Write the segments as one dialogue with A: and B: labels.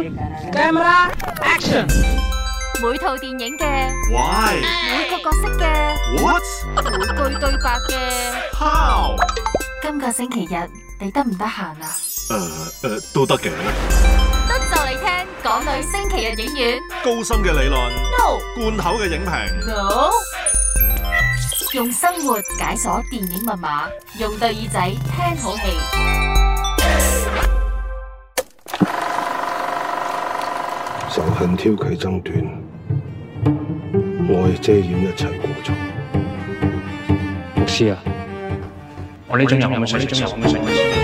A: Camera action。
B: 每套電影嘅
C: Why？
B: 每個角色嘅
C: What？
B: 每句對白嘅
C: How？
B: 今個星期日你得唔得閒啊？
C: 都得嘅。
B: 得就嚟聽港女星期日影院。
C: 高深嘅理論
B: No
C: 罐頭嘅影評
B: No， 用生活解鎖電影密碼，用對耳仔聽好戲。
D: 仇恨挑起爭端，愛遮掩一切過錯。
E: 牧師啊，我呢種人，我咪信。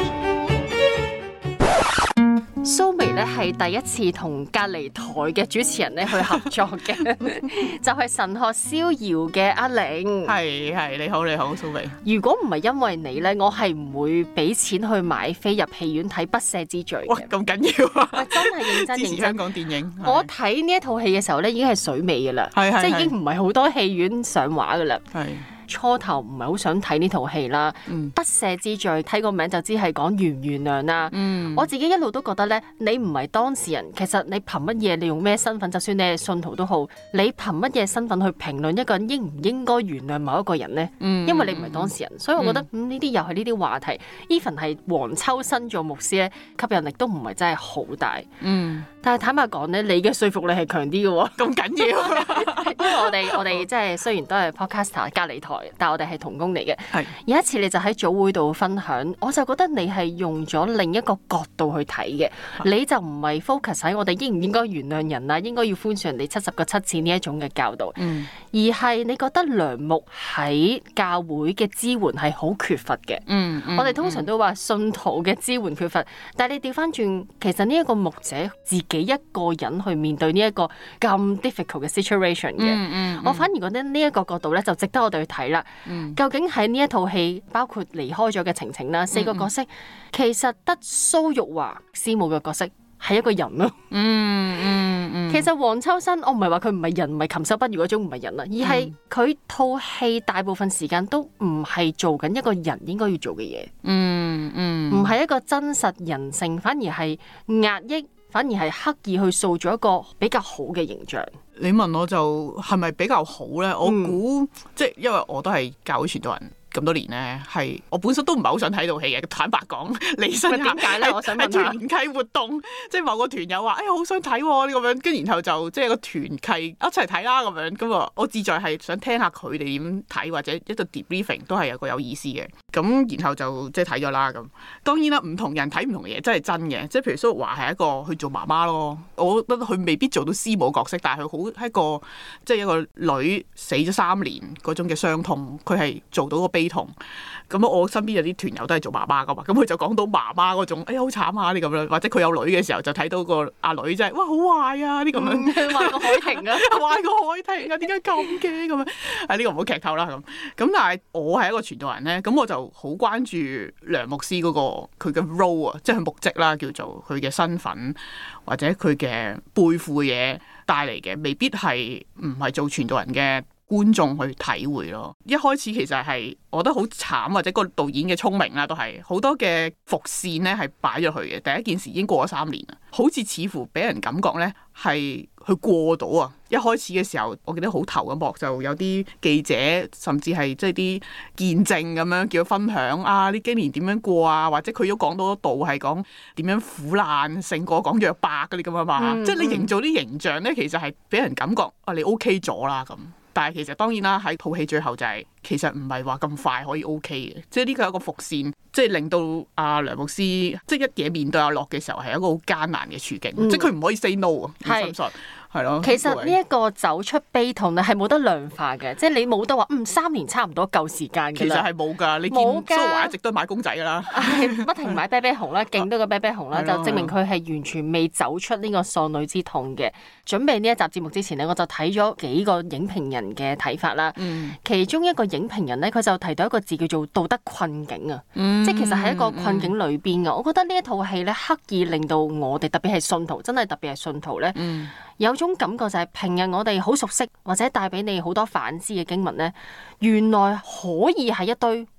B: 蘇眉咧係第一次同隔離台嘅主持人咧去合作嘅，就係神學逍遙嘅阿玲。
A: 係你好蘇眉。
B: 如果唔係因為你咧，我係唔會俾錢去買飛入戲院睇《不赦之罪》
A: 哇，
B: 嘅。
A: 咁緊要啊！
B: 喂，真係認真
A: 支持
B: 認真。
A: 香港電影。
B: 我睇呢一套戲嘅時候咧，已經係水尾㗎啦，
A: 係
B: 即係已經唔係好多戲院上畫㗎啦。
A: 係
B: 初頭唔係好想睇呢套戲啦，不赦之罪睇個名就知係講原唔原諒啦。我自己一路都覺得咧，你唔係當事人，其實你憑乜嘢？你用咩身份？就算你係信徒都好，你憑乜嘢身份去評論一個人應唔應該原諒某一個人呢？因為你唔係當事人，所以我覺得呢啲又係呢啲話題。even 係黃秋生做牧師咧，吸引力都唔係真係好大。但係坦白講咧，你嘅說服力係強啲嘅喎。
A: 咁緊要。
B: 因為我哋即係雖然都係 podcaster 隔離台，但係我哋係同工嚟嘅。
A: 係
B: 有一次你就喺早會度分享，我就覺得你係用咗另一個角度去睇嘅，你就唔係 focus 喺我哋應唔應該原諒人啊，應該要寬恕人哋70個7次呢一種嘅教導，而係你覺得梁牧喺教會嘅支援係好缺乏嘅。我哋通常都話信徒嘅支援缺乏，但係你調翻轉，其實呢一個牧者自己一個人去面對呢一個咁 difficult 嘅 situation 嘅，我反而覺得呢一個角度咧就值得我哋去睇啦。究竟喺呢一套戲，包括離開咗嘅晴晴啦，4個角色，其實得蘇玉華師母嘅角色係一個人咯。其實黃秋生，我唔係話佢唔係人，唔係禽獸不如嗰種唔係人啦，而係佢套戲大部分時間都唔係做緊一個人應該要做嘅嘢。唔係一個真實人性，反而係壓抑，反而係刻意去塑造一個比較好嘅形象。
A: 你問我就係咪比較好咧？我估即係因為我都係教會傳道人咁多年咧，係我本身都唔係好想睇套戲嘅。坦白講，離身
B: 點解咧？我想問下。
A: 團契活動，即係某個團友話：好想睇喎呢咁樣，跟然後就即係個團契一齊睇啦咁樣。咁啊，我志在係想聽下佢哋點睇，或者一個 debriefing 都係有個有意思嘅。咁然後就即係睇咗啦咁。當然啦，唔同人睇唔同嘅嘢，真係真嘅。即係譬如蘇玉華係一個去做媽媽咯，我覺得佢未必做到師母角色，但係佢好係一個即係一個女死咗3年嗰種嘅傷痛，佢係做到個悲痛。咁我身邊有啲團友都係做媽媽噶嘛，咁佢就講到媽媽嗰種，好慘啊！呢咁樣，或者佢有女嘅時候就睇到個阿女真係，哇好壞啊！呢咁樣，
B: 壞過海婷啊，
A: 壞過海婷啊，點解咁嘅咁樣？呢個唔好劇透啦咁。咁但係我係一個傳道人咧，咁我就好關注梁牧師嗰個佢嘅 role 啊，即係牧職啦，叫做佢嘅身份或者佢嘅背負嘅嘢帶嚟嘅，未必係唔係做傳道人嘅觀眾去體會咯。一開始其實係我覺得好慘，或者個導演嘅聰明啦，都係好多嘅伏線咧係擺咗去嘅。第一件事已經過咗3年啦，好似似乎俾人感覺咧係去過到啊。一開始嘅時候，我記得好頭嘅幕就有啲記者，甚至係即係啲見證咁樣叫佢分享啊呢幾年點樣過啊，或者佢都講到一度係講點樣苦難勝過講約伯嗰啲咁啊嘛。即係你營造啲形象咧，其實係俾人感覺啊你 OK 咗啦咁。但係其實當然啦，喺套戲最後就係、其實唔係話咁快可以 OK 嘅，即係呢個係一個伏線，即係令到阿梁牧師即係一嘢面對阿樂嘅時候係一個好艱難嘅處境，即係佢唔可以 say no 啊，你信唔信？係咯。
B: 其實呢一個走出悲痛咧係冇得量化嘅，即係你冇得話3年差唔多夠時間㗎啦。
A: 其實係冇㗎，你見蘇華一直都買公仔㗎啦，
B: 不停買啤啤熊啦，勁多個啤啤熊啦，就證明佢係完全未走出呢個喪女之痛嘅。準備呢一集節目之前咧，我就睇咗幾個影評人嘅睇法啦。其中一個影評人咧，佢就提到一個字叫做道德困境啊，即係其實喺一個困境裏邊啊。我覺得呢一套戲咧，刻意令到我哋特別係信徒，真係特別係信徒咧，有種感覺就係平日我哋好熟悉或者帶俾你好多反思嘅經文咧，原來可以係一堆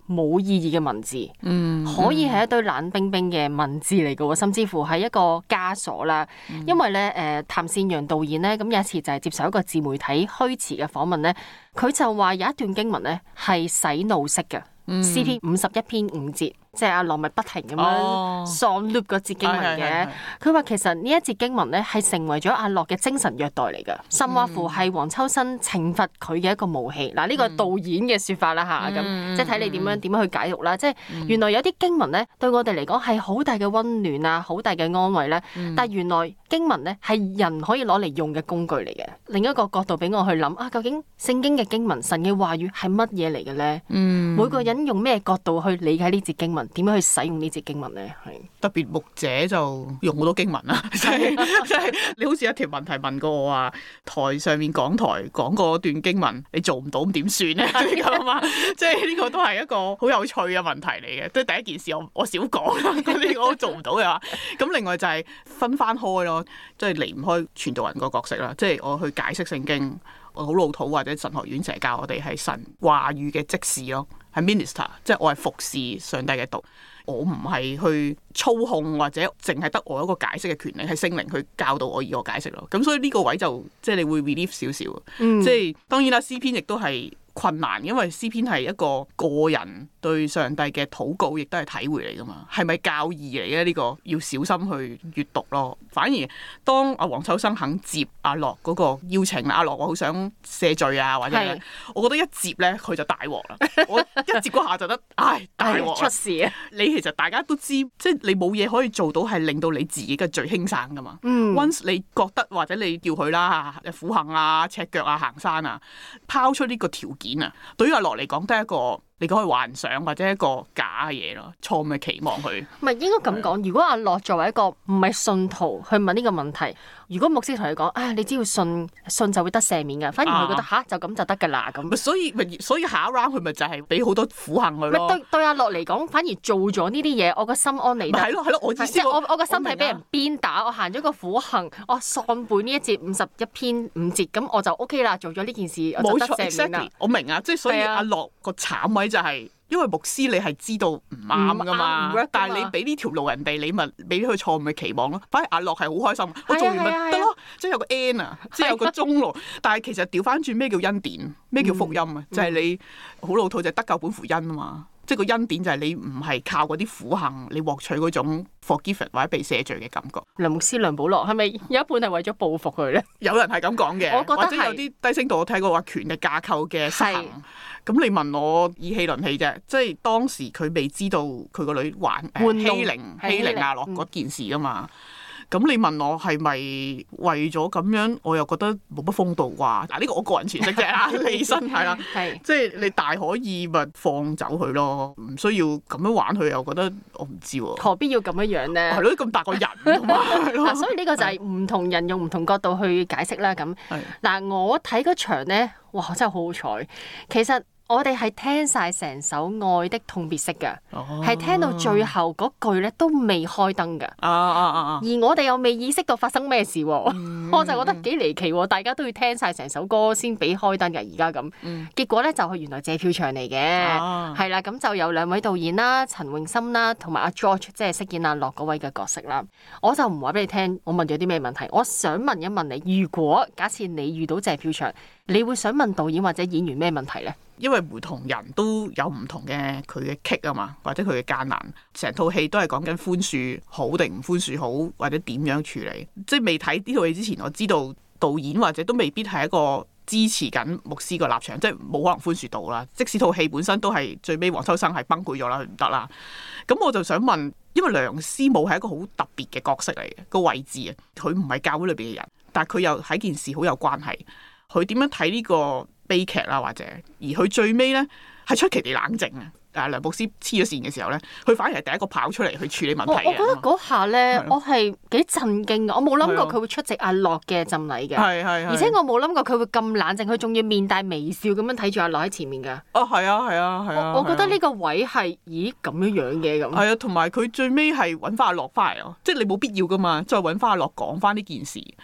B: 冇意義嘅文字，
A: 嗯
B: 可以係一堆冷冰冰嘅文字嚟嘅喎，甚至乎係一個枷鎖啦。因為咧譚善陽導演咧，咁有一次就係接受一個自媒體虛詞嘅訪問咧，佢就話有一段經文咧係洗腦式嘅。詩篇51篇5節，即係阿樂咪不停咁樣喪 loop 嗰節經文嘅。佢話其實呢一節經文咧係成為咗阿樂嘅精神虐待嚟㗎，甚或乎係黃秋生懲罰佢嘅一個武器。嗱，呢個係導演嘅説法啦嚇，咁即係睇你點樣去解讀啦。即係原來有啲經文咧對我哋嚟講係好大嘅溫暖啊，好大嘅安慰咧。但係原來經文咧係人可以攞嚟用嘅工具嚟嘅。另一個角度俾我去諗啊，究竟聖經嘅經文、神嘅話語係乜嘢嚟嘅咧？每個人用咩角度去理解呢節經文？點樣去使用呢節經文咧？係
A: 特別牧者就用好多經文啦，即係你好似一條問題問過我話，台上面講台講嗰段經文，你做唔到咁點算咧？咁啊嘛，即係呢個都係一個好有趣嘅問題嚟嘅。即係第一件事我少講啦，呢個我都做唔到嘅話。咁另外就係分翻開咯，即係離唔開傳道人個角色啦。即係我去解釋聖經，我好老土或者神學院成日教我哋係神話語嘅即時咯。係 minister， 即係我係服侍上帝嘅道，我唔係去操控或者淨係得我一個解釋嘅權利，係聖靈去教導我而我解釋咯。咁所以呢個位就即係你會 relief 少少，即係當然啦，詩篇亦都係困難，因為詩篇係一個個人對上帝嘅禱告，亦都係體會嚟噶嘛。係咪教義嚟嘅呢個？要小心去閱讀咯。反而當阿黃秋生肯接阿樂嗰個邀請，阿樂我好想赦罪啊，或者咧，我覺得一接咧佢就大鑊啦。我一接嗰下就得，唉大鑊
B: 出事啊！
A: 你其實大家都知，即係你冇嘢可以做到係令到你自己嘅罪輕省噶嘛。Once 你覺得或者你叫佢啦，苦行啊、赤腳啊、行山啊，拋出呢個條件啊，對於阿樂嚟講都係一個你講係幻想或者一個假嘅嘢咯，錯誤嘅期望佢。
B: 唔係應該咁講，如果阿樂作為一個唔係信徒去問呢個問題，如果牧師同佢講，你只要信就會得赦免㗎，反而佢覺得就咁就得㗎啦咁。
A: 所以下一 round 佢咪就係俾好多苦行佢咯。
B: 對阿樂嚟講，反而做咗呢啲嘢，我個心安理得。
A: 係咯，我意思
B: 我個心係俾人鞭打，我行咗個苦行，我喪背呢一節51篇5節，咁我就 OK 啦，做咗呢件事，我就得赦免啦。
A: exactly，我明啊，即係所以阿樂個慘位就係。因為牧師你係知道唔啱噶嘛，但係你俾呢條路人哋，你咪俾佢錯誤嘅期望咯。反而阿樂係好開心，我做完咪得咯，即係有個 end 啊，即係有個終路。但係其實調翻轉咩叫恩典，咩叫福音啊？就係你好老土就係得救本乎恩啊嘛。即係個恩典就係你唔係靠嗰啲苦行，你獲取嗰種 forgiven 或者被赦罪嘅感覺。
B: 梁牧師梁保羅係咪有一半係為咗報復佢咧？有
A: 人係咁講嘅，
B: 我覺得
A: 或者有啲低聲道我睇過話權力架構嘅實行。咁你問我以氣論氣啫，即係當時佢未知道佢個女欺凌阿樂嗰件事噶嘛。咁你問我係咪為咗咁樣，我又覺得冇乜風度啩？嗱，呢個我個人詮釋啫，利身係啦，即係你大可以咪放走佢咯，唔需要咁樣玩佢，又覺得我唔知喎。
B: 何必要咁樣咧？
A: 係咯，咁大個人嘛，
B: 所以呢個就係唔同人用唔同角度去解釋啦。咁嗱，我睇嗰場咧，哇，真係好好彩，其實。我哋係聽晒成首《愛的痛別式》嘅，係聽到最後嗰句咧都未開燈嘅。而我哋又未意識到發生咩事喎，我就覺得幾離奇喎。大家都要聽晒成首歌先俾開燈嘅，而家咁。結果咧就係原來借票場嚟嘅，係啦。咁就有兩位導演啦，陳詠燊啦，同埋阿 George， 即係飾演阿樂嗰位嘅角色啦。我就唔話俾你聽，我問咗啲咩問題。我想問一問你，如果假設你遇到借票場，你會想問導演或者演員咩問題咧？
A: 因為唔同人都有唔同嘅佢嘅棘啊嘛，或者佢嘅艱難，成套戲都係講緊寬恕好定唔寬恕好，或者點樣處理。即係未睇呢套戲之前，我知道導演或者都未必係一個支持緊牧師個立場，即係冇可能寬恕到啦。即使套戲本身都係最尾黃秋生係崩潰咗啦，佢唔得啦。咁我就想問，因為梁師母係一個好特別嘅角色嚟嘅，個位置啊，佢唔係教會裏邊嘅人，但係佢又喺件事好有關係。佢點樣睇呢個悲劇啦，或者而佢最尾咧係出奇地冷靜啊！梁牧師黐咗線嘅時候咧，佢反而係第一個跑出嚟去處理問題嘅。我覺
B: 得嗰下咧，我係幾震驚嘅。我冇諗過佢會出席阿樂嘅浸禮嘅，而且我冇諗過佢會咁冷靜，佢仲要面帶微笑咁樣睇住阿樂喺前面㗎。
A: 係啊！
B: 我覺得呢個位係咦咁樣嘅咁。
A: 係啊，同埋佢最尾係揾翻阿樂翻嚟咯，即係你冇必要㗎嘛，再揾翻阿樂講翻呢件事。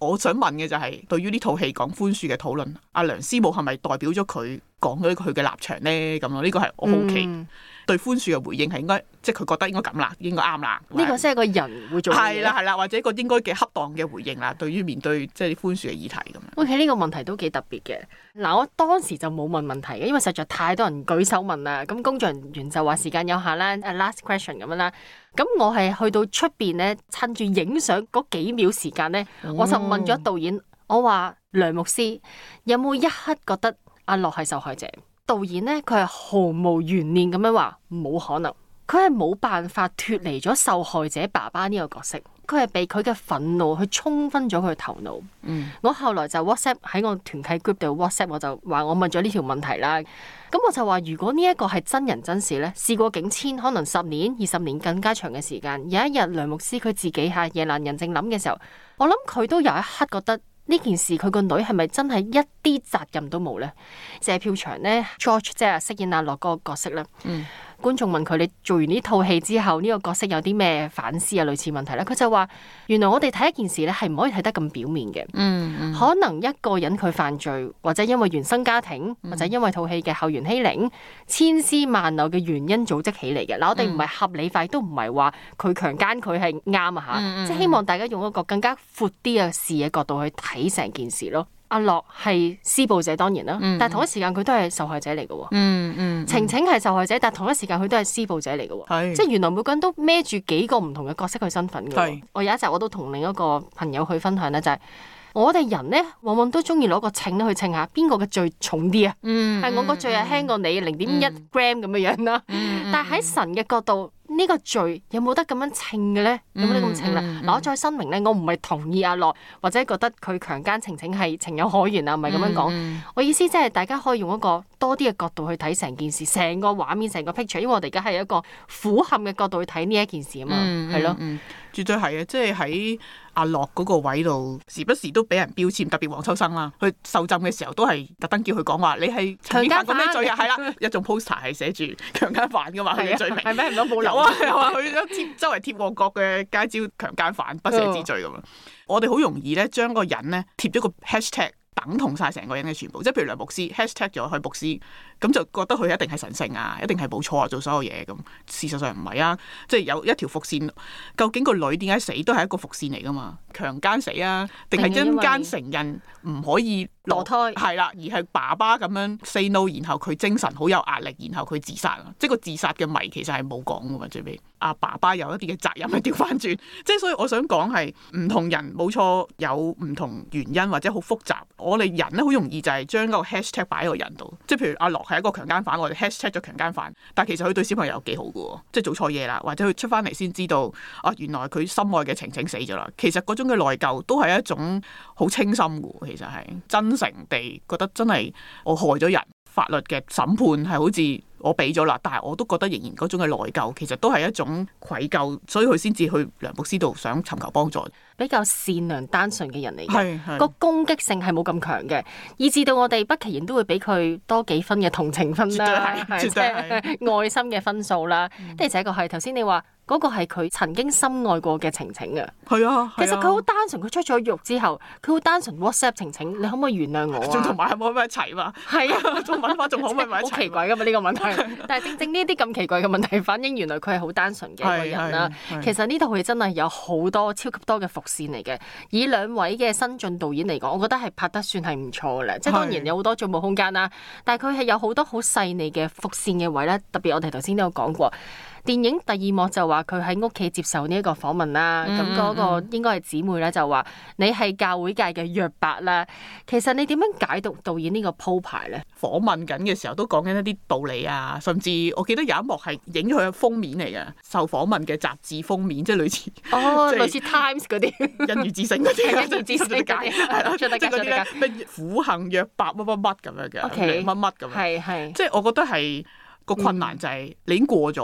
A: 我想問嘅就係、對於呢套戲講寬恕嘅討論，阿梁思慕係咪代表咗佢講咗佢嘅立場咧？咁咯，呢個係我好奇。對寬恕嘅回應係應該，即係佢覺得應該咁啦，應該啱啦。
B: 呢個先係個人會做嘅嘢。
A: 係啦，或者一個應該嘅恰當嘅回應啦。對於面對即係啲寬恕嘅議題咁樣。
B: OK，呢個問題都幾特別嘅。嗱，我當時就冇問問題嘅，因為實在太多人舉手問啦。咁工作人員就話時間有限啦，last question 咁樣啦。咁我係去到出邊咧，趁住影相嗰幾秒時間咧，我就問咗導演，我話梁牧師有冇一刻覺得阿樂係受害者？導演咧，佢係毫無懸念咁樣話冇可能，佢係冇辦法脫離咗受害者爸爸呢個角色，佢係被佢嘅憤怒去沖昏咗佢嘅頭腦。我後來就 WhatsApp 喺我團契 group 度 WhatsApp， 我就話我問咗呢條問題啦。咁我就話如果呢一個係真人真事咧，事過境遷，可能10年、20年更加長嘅時間，有一日梁牧師佢自己夜闌人靜諗嘅時候，我諗佢都有一刻覺得。呢件事佢個女係咪真係一啲責任都冇呢？謝票場呢 George 即係飾演阿樂嗰個角色咧。觀眾問佢：你做完呢套戲之後，呢個角色有啲咩反思啊？類似問題咧，佢就話：原來我哋睇一件事咧，係唔可以睇得咁表面嘅。可能一個人佢犯罪，或者因為原生家庭，或者因為套戲嘅後援欺凌，千絲萬縷嘅原因組織起嚟嘅。嗱，我哋唔係合理化，都唔係話佢強姦佢係啱啊嚇。即係希望大家用一個更加闊啲嘅視野角度去睇成件事咯。阿樂係施暴者當然啦，但係同一時間佢都係受害者嚟嘅喎。晴晴係受害者，但係同一時間佢都係施暴者嚟嘅喎。即係原來每個人都孭住幾個唔同嘅角色去身份嘅。我有一集我都同另一個朋友去分享咧，就係我哋人咧往往都中意攞個秤去稱下邊個嘅罪重啲啊。係我個罪係輕過你0.1 gram 咁嘅樣啦。但係喺神嘅角度。呢個罪有冇得咁樣稱嘅咧？有冇得咁稱咧？嗱，我再申明咧，我唔係同意阿樂，或者覺得佢強姦晴晴係情有可原啊，唔係咁樣講。我意思即係大家可以用一個多啲嘅角度去睇成件事，成個畫面，成個 picture。因為我哋而家係一個俯瞰嘅角度去睇呢一件事啊嘛，係咯。
A: 絕對係啊！即係喺阿樂嗰個位度，時不時都俾人標籤，特別黃秋生啦。佢受浸嘅時候都係特登叫佢講話，你係強姦過咩罪啊？係啦，一種 poster 係寫住強姦犯噶嘛，佢嘅罪名係咩？唔通冇留啊？係話佢周圍貼旺角嘅街招強姦犯不赦之罪咁樣。我哋好容易咧將個人咧貼咗個 hashtag。等同晒成個人嘅全部，即係譬如梁牧師 hashtag 咗佢牧師，咁就覺得佢一定係神聖啊，一定係冇錯啊，做所有嘢咁。事實上唔係啊，即係有一條伏線。究竟個女點解死都係一個伏線嚟噶嘛？強姦死啊，定係因姦承認唔可以
B: 墮胎？係
A: 啦，而係爸爸咁樣 say no， 然後佢精神好有壓力，然後佢自殺啊。即係個自殺嘅謎其實係冇講噶嘛，最尾阿爸爸有一啲嘅責任係調翻轉。即係所以我想講係唔同人冇錯，有唔同原因或者好複雜。我哋人咧好容易就係將嗰個 hashtag 擺喺個人度，即係譬如阿樂係一個強姦犯，我哋 hashtag 咗強姦犯，但係其實佢對小朋友有幾好嘅喎，即係做錯嘢啦，或者佢出翻嚟先知道啊，原來佢心愛嘅晴晴死咗啦。其實嗰種嘅內疚都係一種好清心嘅，其實係真誠地覺得真係我害咗人，法律嘅審判係好似我俾咗啦，但係我都覺得仍然嗰種嘅內疚，其實都係一種愧疚，所以佢先至去梁牧師度想尋求幫助。
B: 比較善良單純嘅人嚟嘅，個攻擊性係冇咁強嘅，以至到我哋不其然都會俾佢多幾分嘅同情分啦，
A: 絕對係
B: 愛心嘅分數啦。的而且確係頭先你話嗰個係佢曾經深愛過嘅晴晴啊。
A: 係啊，
B: 其實佢好單純，佢出咗獄之後，佢好單純 WhatsApp 晴晴，你可唔可以原諒我啊？
A: 仲同埋係冇喺一齊嘛？係啊，仲問翻仲可唔可以埋一齊？
B: 好奇怪噶嘛呢個問題，但係正正呢啲咁奇怪嘅問題，反映原來佢係好單純嘅一個人啦。其實呢套戲真係有好多超級多嘅伏線嚟嘅。以兩位嘅新晉導演嚟講，我覺得係拍得算係唔錯嘅啦。即係當然有好多進步空間啦，但係佢係有好多好細膩嘅伏線嘅位咧。特別我哋頭先都有講過。電影第二幕就話佢喺屋企接受呢一個訪問啦，咁嗰個應該係姊妹咧就話你係教會界嘅約伯啦。其實你點樣解讀導演呢個鋪排咧？
A: 訪問緊嘅時候都講緊一啲道理啊，甚至我記得有一幕係影佢嘅封面嚟嘅，受訪問嘅雜誌封面，即係類似
B: 類似 Times 嗰啲，
A: 欣語之聲嗰啲，
B: 欣語之聲嗰啲，係咯，即係嗰啲咧
A: 咩苦行約伯乜乜乜咁樣嘅，乜乜咁樣，
B: 係
A: 即係我覺得係。個困難就係你已經過咗啦，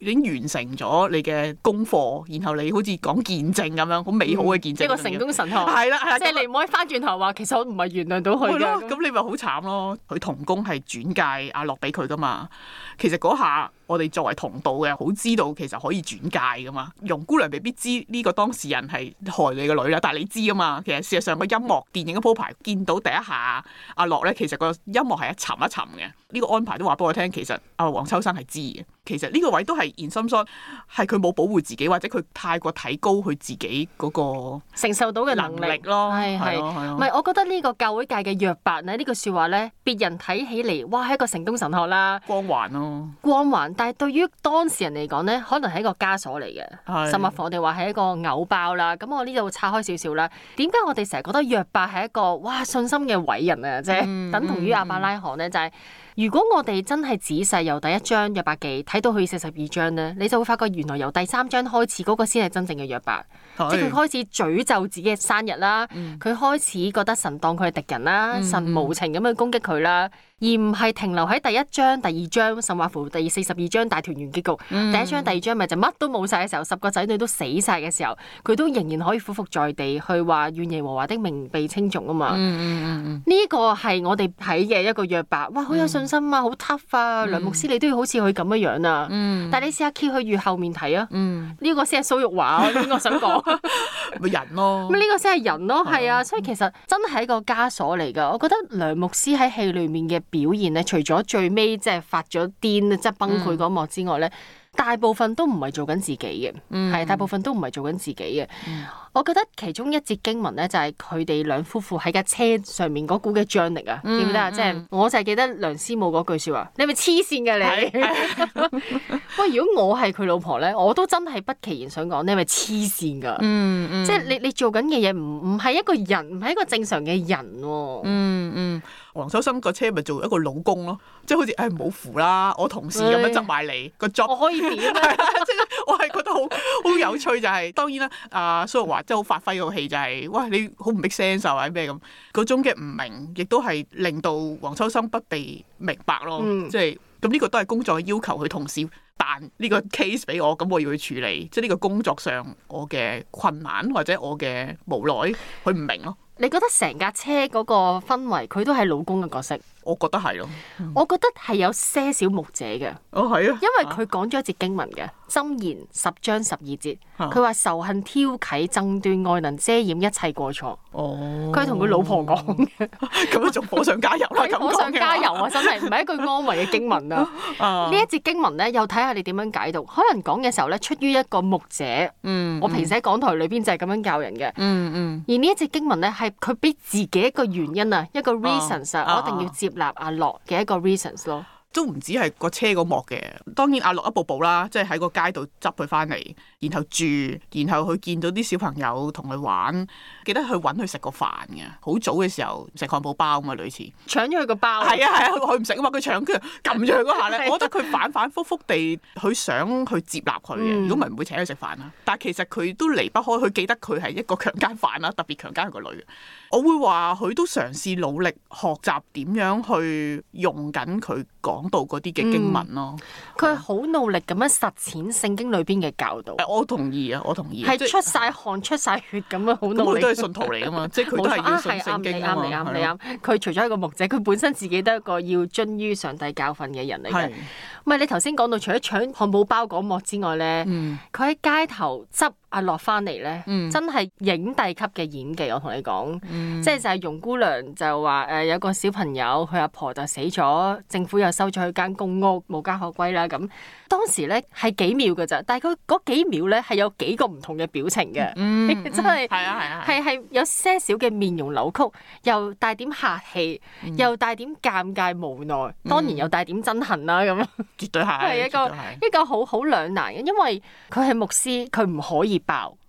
A: 已經完成咗你嘅功課，然後你好似講見證咁樣，好美好嘅見證。
B: 一個成功神學。
A: 係啦，係啦，
B: 即係你唔可以翻轉頭話，其實我唔係原諒到佢
A: 係咯，
B: 嘅。
A: 咁你咪好慘咯。佢同工係轉介阿樂俾佢噶嘛，其實嗰下我哋作為同道嘅，好知道其實可以轉介噶嘛。容姑娘未必知呢個當事人係害你個女啦，但係你知啊嘛。其實事實上個音樂電影嘅鋪排，見到第一下阿樂咧，其實個音樂係一沉一沉嘅。呢個安排都話俾我聽，其實阿黃秋生係知嘅。其實呢個位都係in some sort，係佢冇保護自己，或者佢太過睇高佢自己嗰個
B: 承受到嘅能力
A: 咯。
B: 係唔係？我覺得呢個教會界嘅約伯咧，呢句説話咧，別人睇起嚟，哇，係一個成功神學啦，
A: 光環咯，
B: 光環。但係對於當事人嚟講咧，可能係一個枷鎖嚟嘅，甚至乎我哋話係一個偶包啦。咁我呢度拆開少少啦。點解我哋成日覺得約伯係一個哇信心嘅偉人啊？即係等同於亞伯拉罕咧，就係。如果我哋真係仔細由第一章約伯記睇到去42章咧，你就會發覺原來由第3章開始嗰個先係真正嘅約伯，即係佢開始詛咒自己嘅生日啦，佢開始覺得神當佢係敵人啦，神無情咁去攻擊佢啦，而唔係停留喺第一章、第二章，甚至乎第42章大團圓結局。第一章、第二章咪就乜都冇晒嘅時候，10個仔女都死晒嘅時候，佢都仍然可以俯伏在地去話願耶和華的名被稱頌啊嘛。呢個係我哋睇嘅一個約伯，哇，好有信心啊，好 tough 啊！梁牧師你都要好似佢咁樣樣啊。但係你試下揭佢越後面睇啊，呢個先係蘇玉華，我想講
A: 咪人咯。
B: 咁呢個先係人咯，係啊，所以其實真係一個枷鎖嚟㗎。我覺得梁牧師喺戲裡面嘅表現咧，除咗最尾即係發咗癲，即係崩潰嗰幕之外咧，大部分都唔係做緊自己嘅，係大部分都唔係做緊自己嘅。我覺得其中一節經文咧，就係佢哋兩夫婦喺架車上面嗰股嘅張力啊，記唔記得啊？即係我就係記得梁師母嗰句説話：你係咪黐線㗎你？喂，如果我係佢老婆咧，我都真係不其然想講，你係咪黐線㗎？即係你做緊嘅嘢唔係一個人，唔係一個正常嘅人喎。
A: 黃秋生個車咪做一個老公咯，即係好似唔好扶啦，我同事咁樣執埋你個 job，
B: 我可以點咧？
A: 即係我係覺得好有趣，就係當然啦。阿蘇玉華即係好發揮個戲，就係哇你好唔 make sense 或者咩咁嗰種嘅唔明，亦都係令到黃秋生不被明白咯。即係咁呢個都係工作嘅要求，佢同事彈呢個 case 俾我，咁我要去處理，即係呢個工作上我嘅困難或者我嘅無奈，佢唔明咯。
B: 你覺得成架車嗰個氛圍，佢都係老公嘅角色？
A: 我覺得係咯，
B: 我覺得係有些少牧者嘅。
A: 哦，係啊，
B: 因為佢講咗一節經文嘅箴言10章12節，佢話仇恨挑起爭端，愛能遮掩一切過錯。哦，佢係同佢老婆講嘅，
A: 咁樣仲火上加油啦！咁
B: 火上加油啊，真係唔係一句安慰嘅經文啊！呢一節經文咧，又睇下你點樣解讀。可能講嘅時候咧，出於一個牧者。我平時喺講台裏邊就係咁樣教人嘅。而呢一節經文咧，係佢俾自己一個原因啊，一個 reasons 我一定要接納阿樂嘅一個 reasons 咯。
A: 都唔止係個車嗰幕嘅，當然阿樂一步步啦，即係喺個街度執佢翻嚟，然後住，然後佢見到啲小朋友同佢玩，記得去揾佢食個飯嘅。好早嘅時候食漢堡包啊嘛，類似
B: 搶咗佢個包。
A: 係啊，佢唔食啊嘛，佢搶佢撳咗佢嗰下咧，我覺得佢反反覆覆地佢想去接納佢嘅，如果唔係唔會請佢食飯啦。但係其實佢都離不開，佢記得佢係一個強姦犯啦，特別強姦佢個女。我會話佢都嘗試努力學習點樣去用緊佢講到嗰啲嘅經文咯。
B: 佢係好努力咁樣實踐聖經裏邊嘅教導。
A: 我同意啊，我同意。
B: 係出晒汗、出晒血咁樣好努力。
A: 佢都係信徒嚟噶嘛，即係佢都係要信聖經啊嘛。
B: 啱你啱。佢除咗係一個牧者，佢本身自己都係一個要遵於上帝教訓嘅人嚟嘅。唔係你頭先講到，除咗搶漢堡包嗰幕之外咧，佢喺街頭執阿樂翻嚟咧，真係影帝級嘅演技。我同你講，即係就係容姑娘就話有個小朋友，佢阿婆就死咗，政府又收咗佢間公屋，無家可歸啦。咁當時咧係幾秒㗎咋，但係佢嗰幾秒咧係有幾個唔同嘅表情嘅，真係係有些少嘅面容扭曲，又帶點客氣，又帶點尷尬無奈，當然又帶點憎恨啦咁。
A: 絕對係
B: 一個好兩難嘅，因為佢係牧師，佢唔可以爆，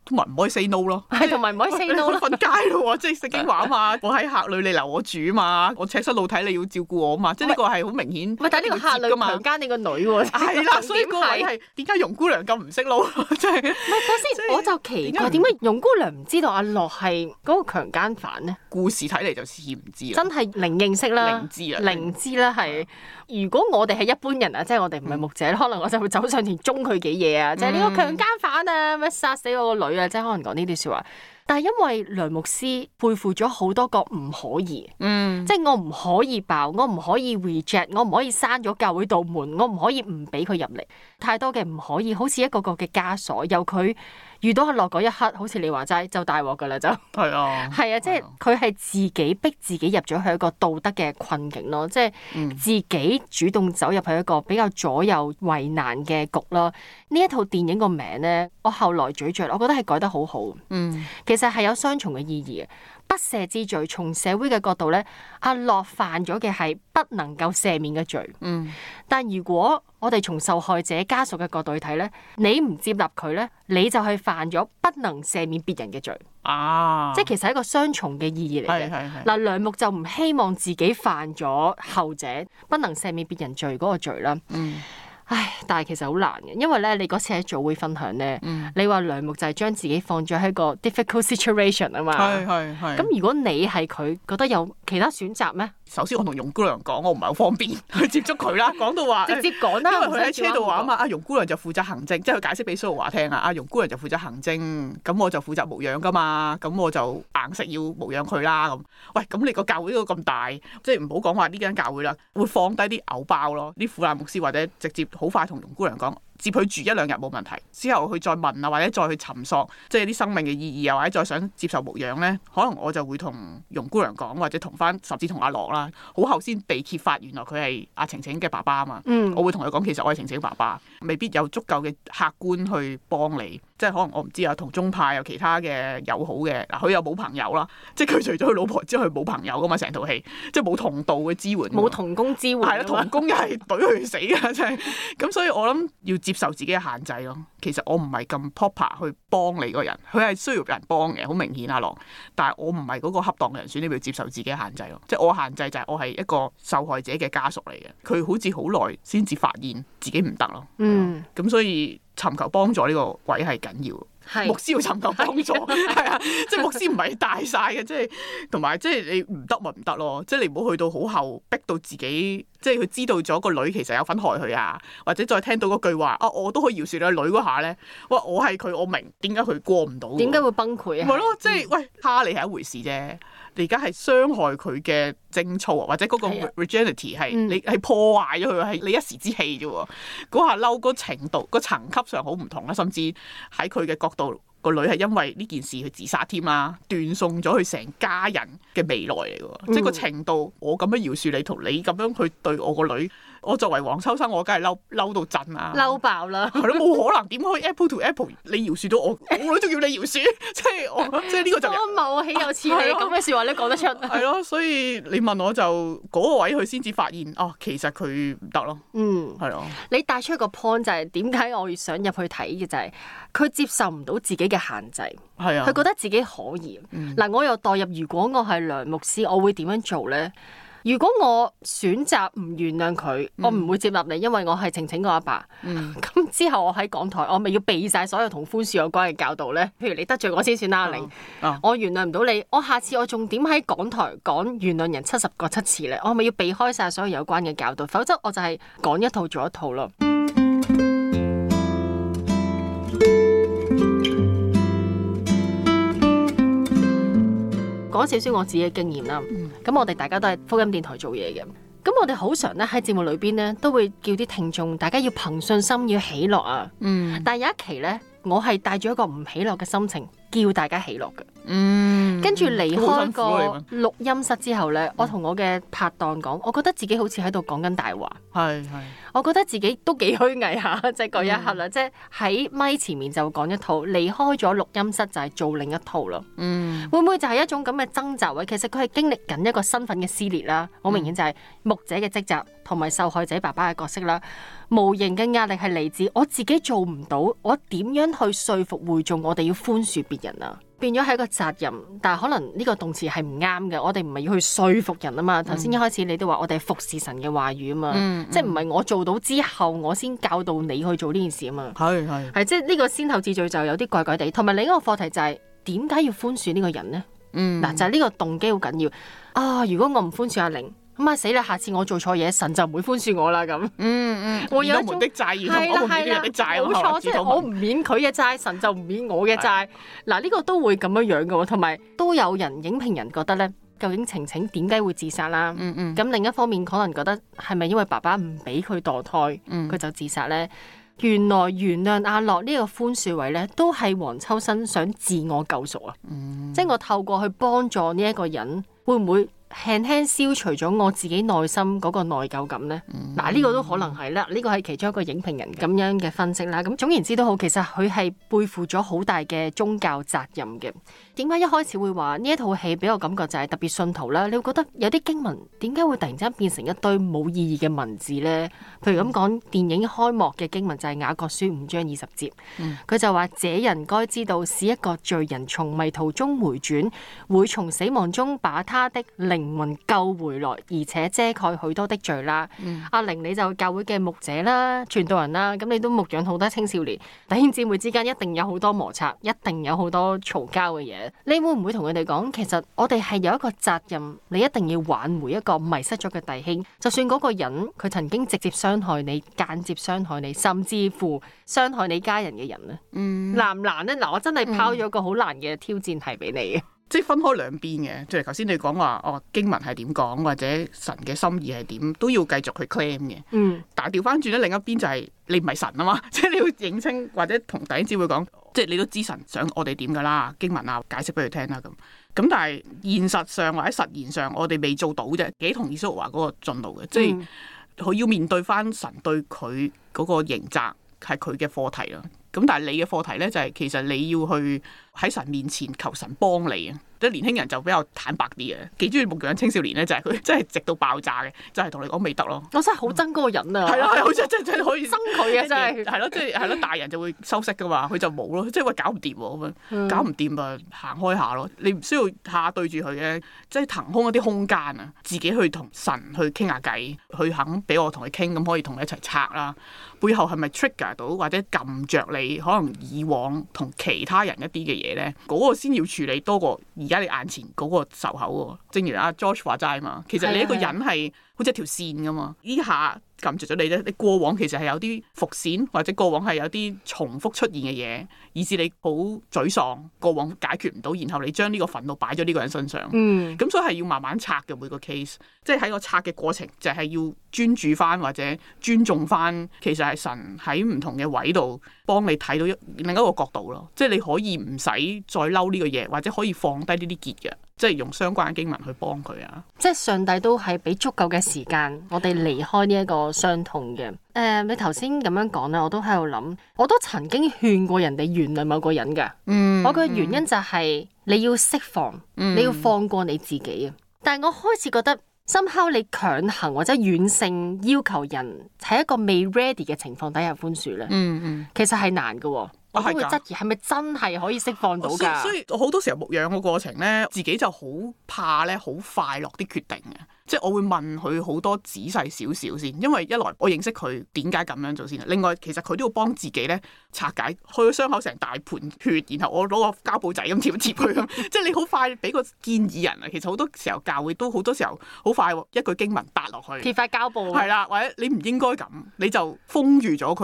A: 同埋唔可以 say no 咯，
B: 係同埋唔可以 say no 咯。
A: 瞓街咯喎，即係聖經話啊嘛，我喺客旅你留我住啊嘛，我赤身露體你要照顧我啊嘛，即係呢個係好明顯。
B: 唔係，但係呢個客旅強姦你個女喎，
A: 係啦，所以個位係點解容姑娘咁唔識撈？即係
B: 唔係睇先，我就奇怪點解容姑娘唔知道阿樂係嗰個強姦犯呢？
A: 故事睇嚟就似唔知啊，
B: 真係零認識啦，
A: 零知啊，
B: 零知啦係。如果我哋係一般人啊，即係我哋唔係牧者，可能我就會走上前中佢幾嘢啊，即係呢個強姦犯啊，咩殺死我個女啊，即係可能講呢啲説話。但係因為梁牧師背負咗好多個唔可以，即係我唔可以爆，我唔可以 reject， 我唔可以閂咗教會道門，我唔可以唔俾佢入嚟，太多嘅唔可以，好似一個個嘅枷鎖。由佢遇到阿樂嗰一刻，好似你話齋就大鑊㗎啦，就係
A: 啊，
B: 係啊，即係佢係自己逼自己入咗去一個道德嘅困境咯，即係自己主動走入去一個比較左右為難嘅局咯。呢一套電影個名咧，我後來咀嚼，我覺得係改得好好。其實係有雙重嘅意義嘅。不赦之罪，從社會嘅角度咧，阿樂犯咗嘅係不能夠赦免嘅罪。但如果我哋從受害者家屬嘅角度去睇咧，你唔接納佢咧，你就係犯咗不能赦免別人嘅罪。即係其實係一個雙重嘅意義嚟嘅。嗱，梁牧就唔希望自己犯咗後者不能赦免別人罪嗰個罪啦。唉，但係其實好難嘅，因為咧，你嗰次喺早會分享咧，你話梁牧就係將自己放咗喺個 difficult situation 啊嘛。咁如果你係佢，覺得有其他選擇咩？
A: 首先我同容姑娘講，我唔係好方便去接觸佢啦。講到話
B: 直接講啦，
A: 因為佢喺車度話啊嘛，阿容姑娘就負責行政，即係佢解釋俾蘇豪華聽啊。阿容姑娘就負責行政，咁我就負責牧養噶嘛，咁我就硬食要牧養佢啦。咁，喂，咁你個教會呢個咁大，即係唔好講話呢間教會啦，會放低啲偶包咯，啲苦難牧師或者直接好快同容姑娘講。接佢住1-2日冇問題，之後佢再問啊，或者再去尋索，即係啲生命嘅意義啊，或者再想接受牧養咧，可能我就會同容姑娘講，或者同翻甚至同阿樂啦，好後先被揭發原來佢係阿晴晴嘅爸爸啊嘛。我會同佢講，其實我係晴晴爸爸，未必有足夠嘅客觀去幫你，即係可能我唔知啊，同宗派有其他嘅友好嘅嗱，佢又冇朋友啦，即係佢除咗佢老婆之外，佢冇朋友噶嘛，成套戲即係冇同道嘅支援，冇
B: 同工支援，
A: 係啦，同工又係懟佢死㗎，真係咁，所以我諗要接受自己嘅限制咯。其實我唔係咁 proper 去幫你個人，佢係需要人幫嘅，好明顯阿樂。但係我唔係嗰個恰當嘅人選，你要接受自己嘅限制咯。即係我限制就係我係一個受害者嘅家屬嚟嘅，佢好似好耐先至發現自己唔得咯。咁所以尋求幫助呢個位係緊要。牧師要尋求幫助，係啊，即係牧師唔係大晒嘅，即係同埋即係你唔得咪唔得咯，即係你唔好去到好後逼到自己，即係佢知道咗個女其實有份害佢啊，或者再聽到嗰句話啊，我都可以饒恕你女嗰下咧，哇！我係佢，我明點解佢過唔到，
B: 點解會崩潰啊？
A: 咪咯，即係喂，蝦你係一回事啫，你而家係傷害佢嘅貞操啊，或者嗰個 virginity 係你係破壞咗佢，係你一時之氣啫喎，嗰下嬲嗰程度、個層級上好唔同啦，甚至喺佢嘅角度，個女係因為呢件事去自殺添啦，斷送咗佢成家人嘅未來嚟嘅，即係個程度，我咁樣饒恕你，同你咁樣去對我個女，我作為黃秋生，我梗係嬲到震啊，
B: 嬲爆啦，
A: 係咯，冇可能，點可以 Apple to Apple 你饒恕到我女仲要你饒恕，即係呢個就
B: 荒謬，豈有此理，咁嘅説話你講得出，
A: 係咯，所以你問我就嗰個位佢先至發現，哦，其實佢唔得咯，係咯。
B: 你帶出一個 point 就係點解我越想入去睇嘅就係佢接受唔到自己嘅限制，
A: 係啊，
B: 佢覺得自己可以。嗱，我又代入，如果我係梁牧師，我會點樣做咧？如果我選擇唔原諒佢，我唔會接納你，因為我係晴晴個阿爸。咁之後我喺講台，我咪要避晒所有同寬恕有關嘅教導咧？譬如你得罪我先算啦，阿玲，我原諒唔到你，我下次我仲點喺講台講原諒人70個7次咧？我咪要避開晒所有有關嘅教導，否則我就係講一套做一套咯。講少少我自己嘅經驗啦，咁我哋大家都係福音電台做嘢嘅，咁我哋好常咧喺節目裏邊咧都會叫啲聽眾，大家要憑信心要喜樂啊，但係有一期咧，我係帶住一個唔喜樂嘅心情叫大家喜樂嘅，跟跟住離
A: 都好辛
B: 開個
A: 苦啊
B: 錄音室之後咧，我同我嘅拍檔講，我覺得自己好似喺度講緊大話。
A: 係
B: 我覺得自己都幾虛偽下，即係嗰一刻啦，即係喺咪前面就講一套，離開咗錄音室就係做另一套咯。會唔會就係一種咁嘅掙扎位？其實佢係經歷緊一個身份嘅撕裂啦，好明顯就係牧者嘅職責同埋受害者爸爸嘅角色啦。無形嘅壓力係嚟自我自己做唔到，我點樣去說服會眾我哋要寬恕別人啊？變咗係一個責任，但係可能呢個動詞係唔啱嘅。我哋唔係要去說服人啊嘛。頭先一開始你都話我哋係服侍神嘅話語啊嘛，即係唔係我做到之後我先教導你去做呢件事啊嘛。係即係呢個先後次序就有啲怪怪地。同埋另一個課題就係點解要寬恕呢個人呢？嗱就係呢個動機好緊要啊！如果我唔寬恕阿玲，咁啊死啦！下次我做錯嘢，神就唔會寬恕我啦咁。會有一種
A: 的債，我唔免人的債，
B: 冇錯，即係我唔免佢嘅債，神就唔免我嘅債。嗱呢個都會咁樣樣嘅喎，同埋都有人影評人覺得咧，究竟晴晴點解會自殺啦？咁另一方面可能覺得係咪因為爸爸唔俾佢墮胎，佢就自殺咧？原來原諒阿樂呢個寬恕位咧，都係黃秋生想自我救贖啊！即係我透過去幫助呢一個人，會唔會輕輕消除咗我自己內心嗰個內疚感呢？嗱，呢個都可能係啦，呢個係其中一個影評人咁樣嘅分析啦。咁總言之都好，其實佢係背負咗好大嘅宗教責任嘅。點解一開始會話呢一套戲俾我感覺就係特別信徒啦？你會覺得有啲經文點解會突然之間變成一堆冇意義嘅文字呢？譬如咁講，電影開幕嘅經文就係雅各書5章20節，佢就話：這人該知道，使一個罪人從迷途中回轉，會從死亡中把他的靈魂救回來，而且遮蓋許多的罪啦。阿玲你就教會嘅牧者啦、傳道人啦，咁你都牧養好多青少年，弟兄姊妹之間一定有好多摩擦，一定有好多嘈交嘅嘢。你會唔會同佢哋講，其實我哋係有一個責任，你一定要挽回一個迷失咗嘅弟兄，就算嗰個人佢曾經直接傷害你、間接傷害你，甚至乎傷害你家人嘅人咧，難唔難呢？嗱，我真係拋咗個好難嘅挑戰題俾你嘅。
A: 即係分開兩邊嘅，即係頭先你講話經文係點講，或者神嘅心意係點，都要繼續去 claim 嘅。但係調翻轉咧，另一邊就係你唔係神啊嘛，即係你要認清或者同弟兄姊妹講，即係你都知神想我哋點噶啦，經文啊解釋俾佢聽啦咁。咁但係現實上或者實現上，我哋未做到啫，幾同意蘇華嗰個進路嘅，即係佢要面對翻神對佢嗰個刑責係佢嘅課題啦。咁但係你嘅課題咧，就係其實你要去喺神面前求神幫你啊！即係年輕人就比較坦白啲嘅，幾中意牧養青少年咧，就係佢真係直到爆炸嘅，就係同你講未得咯。
B: 我真係好憎嗰個人啊！
A: 係啦，好似真係可以
B: 憎佢啊！真係
A: 係咯，即係咯，大人就會收息噶嘛，佢就冇咯，即係話搞唔掂喎咁樣，搞唔掂啊，行開下咯。你唔需要下對住佢嘅，即係騰空一啲空間啊，自己去同神去傾下偈，佢肯俾我同佢傾，咁可以同佢一齊拆啦。背後係咪 trigger 到或者撳着你可能以往同其他人一啲嘅嘢咧？嗰個先要處理多過而家你眼前嗰個仇口喎。正如阿 George 話齋嘛，其實你一個人係好似一條線噶嘛，呢下撳着咗你咧，你過往其實係有啲伏線，或者過往係有啲重複出現嘅嘢，以致你好沮喪，過往解決唔到，然後你將呢個憤怒擺咗呢個人身上。咁所以係要慢慢拆嘅每個 case，即係喺個拆嘅過程就係要專注翻或者尊重翻，其實係神喺唔同嘅位度幫你睇到另一個角度咯。即係你可以唔使再嬲呢個嘢，或者可以放低呢啲結嘅，即係用相關嘅經文去幫佢啊。
B: 即係上帝都係俾足夠嘅時間，我哋離開呢一個傷痛嘅。你頭先咁樣講咧，我都喺度諗，我都曾經勸過人哋原諒某個人嘅。我嘅原因就係你要釋放，你要放過你自己啊。但係我開始覺得，somehow你強行或者軟性要求人喺一個未 ready 嘅情況底下寬恕咧，其實係難嘅。我都會質疑係咪真係可以釋放到㗎？
A: 所以好多時候牧養嘅過程咧，自己就好怕咧，好快落啲決定嘅。即係我會問佢好多仔細少少先，因為一來我認識佢點解咁樣做先，另外其實佢都要幫自己咧拆解，去咗傷口成大盤血，然後我攞個膠布仔咁貼一貼佢咁，即係你好快俾個建議人啊。其實好多時候教會都好多時候好快一句經文搭落去，
B: 貼塊膠布，
A: 係啦，或者你唔應該咁，你就封住咗佢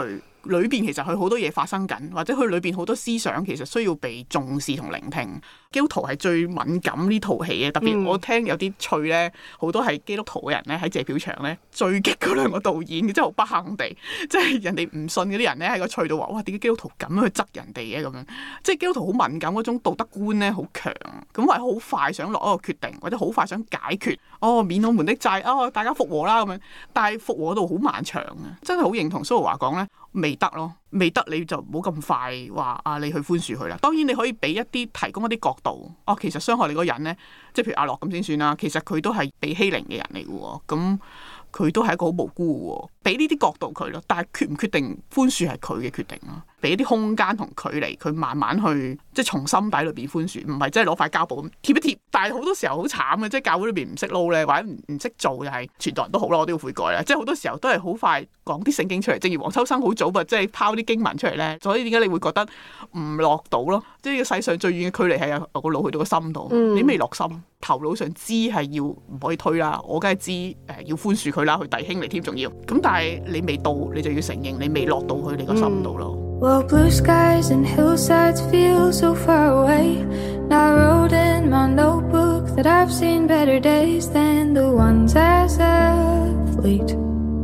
A: 裏邊其實佢好多嘢發生緊，或者佢裏邊好多思想其實需要被重視同聆聽。基督徒係最敏感呢套戲嘅，特別我聽有啲趣咧，好多係基督徒嘅人咧喺謝票場咧追擊嗰兩個導演嘅，真係好不幸地，即係人哋唔信嗰啲人咧喺個趣度話：哇，點解基督徒咁樣去質人哋嘅咁樣？即係基督徒好敏感嗰種道德觀咧，好強，咁或者好快想落一個決定，或者好快想解決。哦，免我們的債，哦，大家復和啦咁樣。但係復和度好漫長啊，真係好認同蘇豪華講咧，未得咯，未得你就唔好咁快話啊，你去寬恕佢啦。當然你可以俾一啲提供一啲角度，哦，其實傷害你嗰人咧，即係譬如阿樂咁先算啦，其實佢都係被欺凌嘅人嚟嘅喎，咁佢都係一個好無辜嘅喎，俾呢啲角度佢咯。但係決唔決定寬恕係佢嘅決定咯，俾一啲空間同距離，佢慢慢去即係從心底裏邊寬恕，唔係即係攞塊膠布咁貼一貼。但係好多時候好慘嘅，即係教會裏邊唔識撈咧，或者唔識做又係傳道人都好啦，我都要悔改啦。即係好多時候都係好快講啲聖經出嚟，正如黃秋生好早啊，即係拋啲經文出嚟咧。所以點解你會覺得唔落到咯？即係世上最遠嘅距離係由個腦去到個心度，你未落心，頭腦上知係要唔可以推啦，我梗係知要寬恕佢啦，佢弟兄嚟添仲要。咁但係你未到，你就要承認你未落到去你個心度咯。
F: Well, blue skies and hillsides feel so far away. And I wrote in my notebook that I've seen better days than the ones as of late.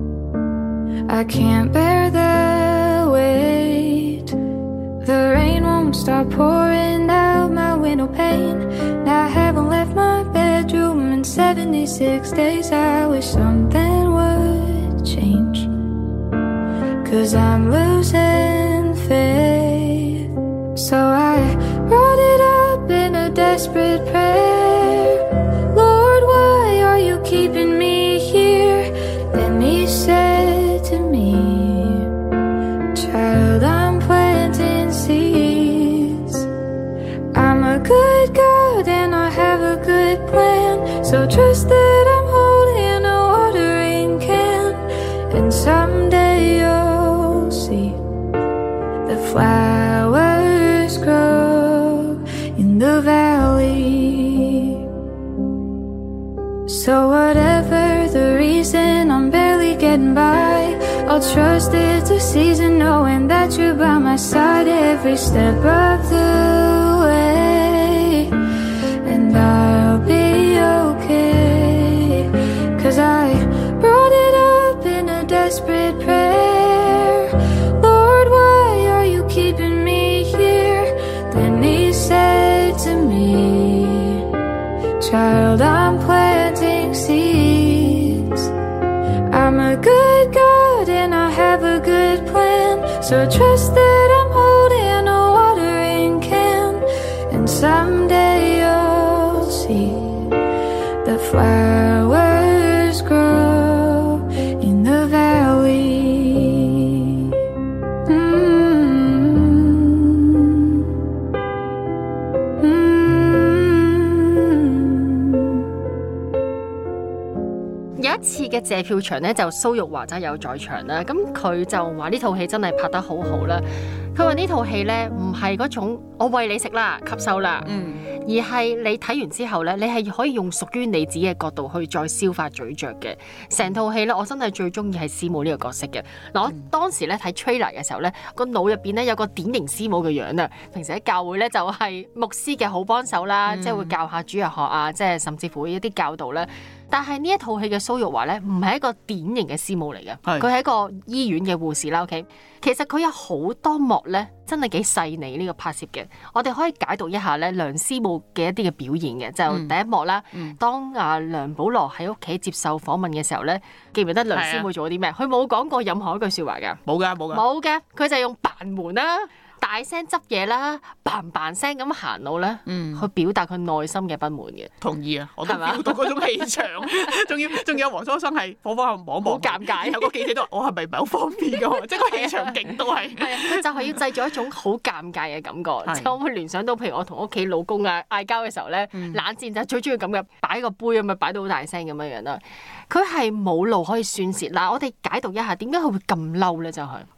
F: I can't bear the weight. The rain won't stop pouring out my window pane. And I haven't left my bedroom in 76 days. I wish something would change. 'Cause I'm losing faith. So I brought it up in a desperate prayer. Lord, why are you keeping me here? Then he said to me, Child, I'm planting seeds. I'm a good God and I have a good plan. So trust that I'm holding a watering can. And someday you'll see the flowers grow in the valley. So whatever the reason, I'm barely getting by. I'll trust it's a season, knowing that you're by my side every step of the way. And I'll be okay, 'cause I brought it up in a desperate prayer. Lord, why are you keeping me here? Then he said to me, Child, I'm planting seeds. I'm a good God and I have a good plan. So trust that I'm holding a watering can. And someday you'll see the flowers grow in the valley.
B: 「有一次嘅謝票場咧，就蘇玉華真係有在場啦。咁佢就話呢套戲真係拍得好好啦。佢話呢套戲咧唔係嗰種我餵你食啦、吸收啦，而係你睇完之後咧，你係可以用屬於你自己嘅角度去再消化咀嚼嘅。成套戲咧，我真係最中意係師母呢個角色嘅。嗱，我當時咧睇 trailer 嘅時候咧，個腦入邊咧有個典型師母嘅樣啊。平時喺教會咧就係牧師嘅好幫手啦，即係會教下主日學啊，即係甚至乎一啲教導咧。但係呢一套戲嘅蘇玉華咧，唔係一個典型嘅師母嚟嘅，佢係一個醫院嘅護士啦。OK， 其實佢有好多幕咧，真係幾細膩呢個拍攝嘅。我哋可以解讀一下咧梁師母嘅一啲嘅表現嘅。就第一幕啦，當梁保羅喺屋企接受訪問嘅時候咧，記唔記得梁師母做咗啲咩？佢冇講過任何一句説話㗎，冇嘅，佢就用扮門啦。大聲執嘢啦，嘭聲咁行路咧，去表達佢內心嘅不滿嘅。
A: 同意啊，我都 feel 到嗰種氣場，仲有黃秋生係火火望望，好尷尬。有個記者都話：我係咪唔係好方便㗎？即係個氣場勁都係。係啊，
B: 佢就係要製造一種好尷尬嘅感覺。即係我會聯想到，譬如我同屋企老公啊嗌交嘅時候咧，冷戰就最中意咁嘅，擺個杯咁樣擺到好大聲咁樣樣啦。佢係冇路可以宣泄。嗱，我哋解讀一下點解佢會咁嬲咧？就係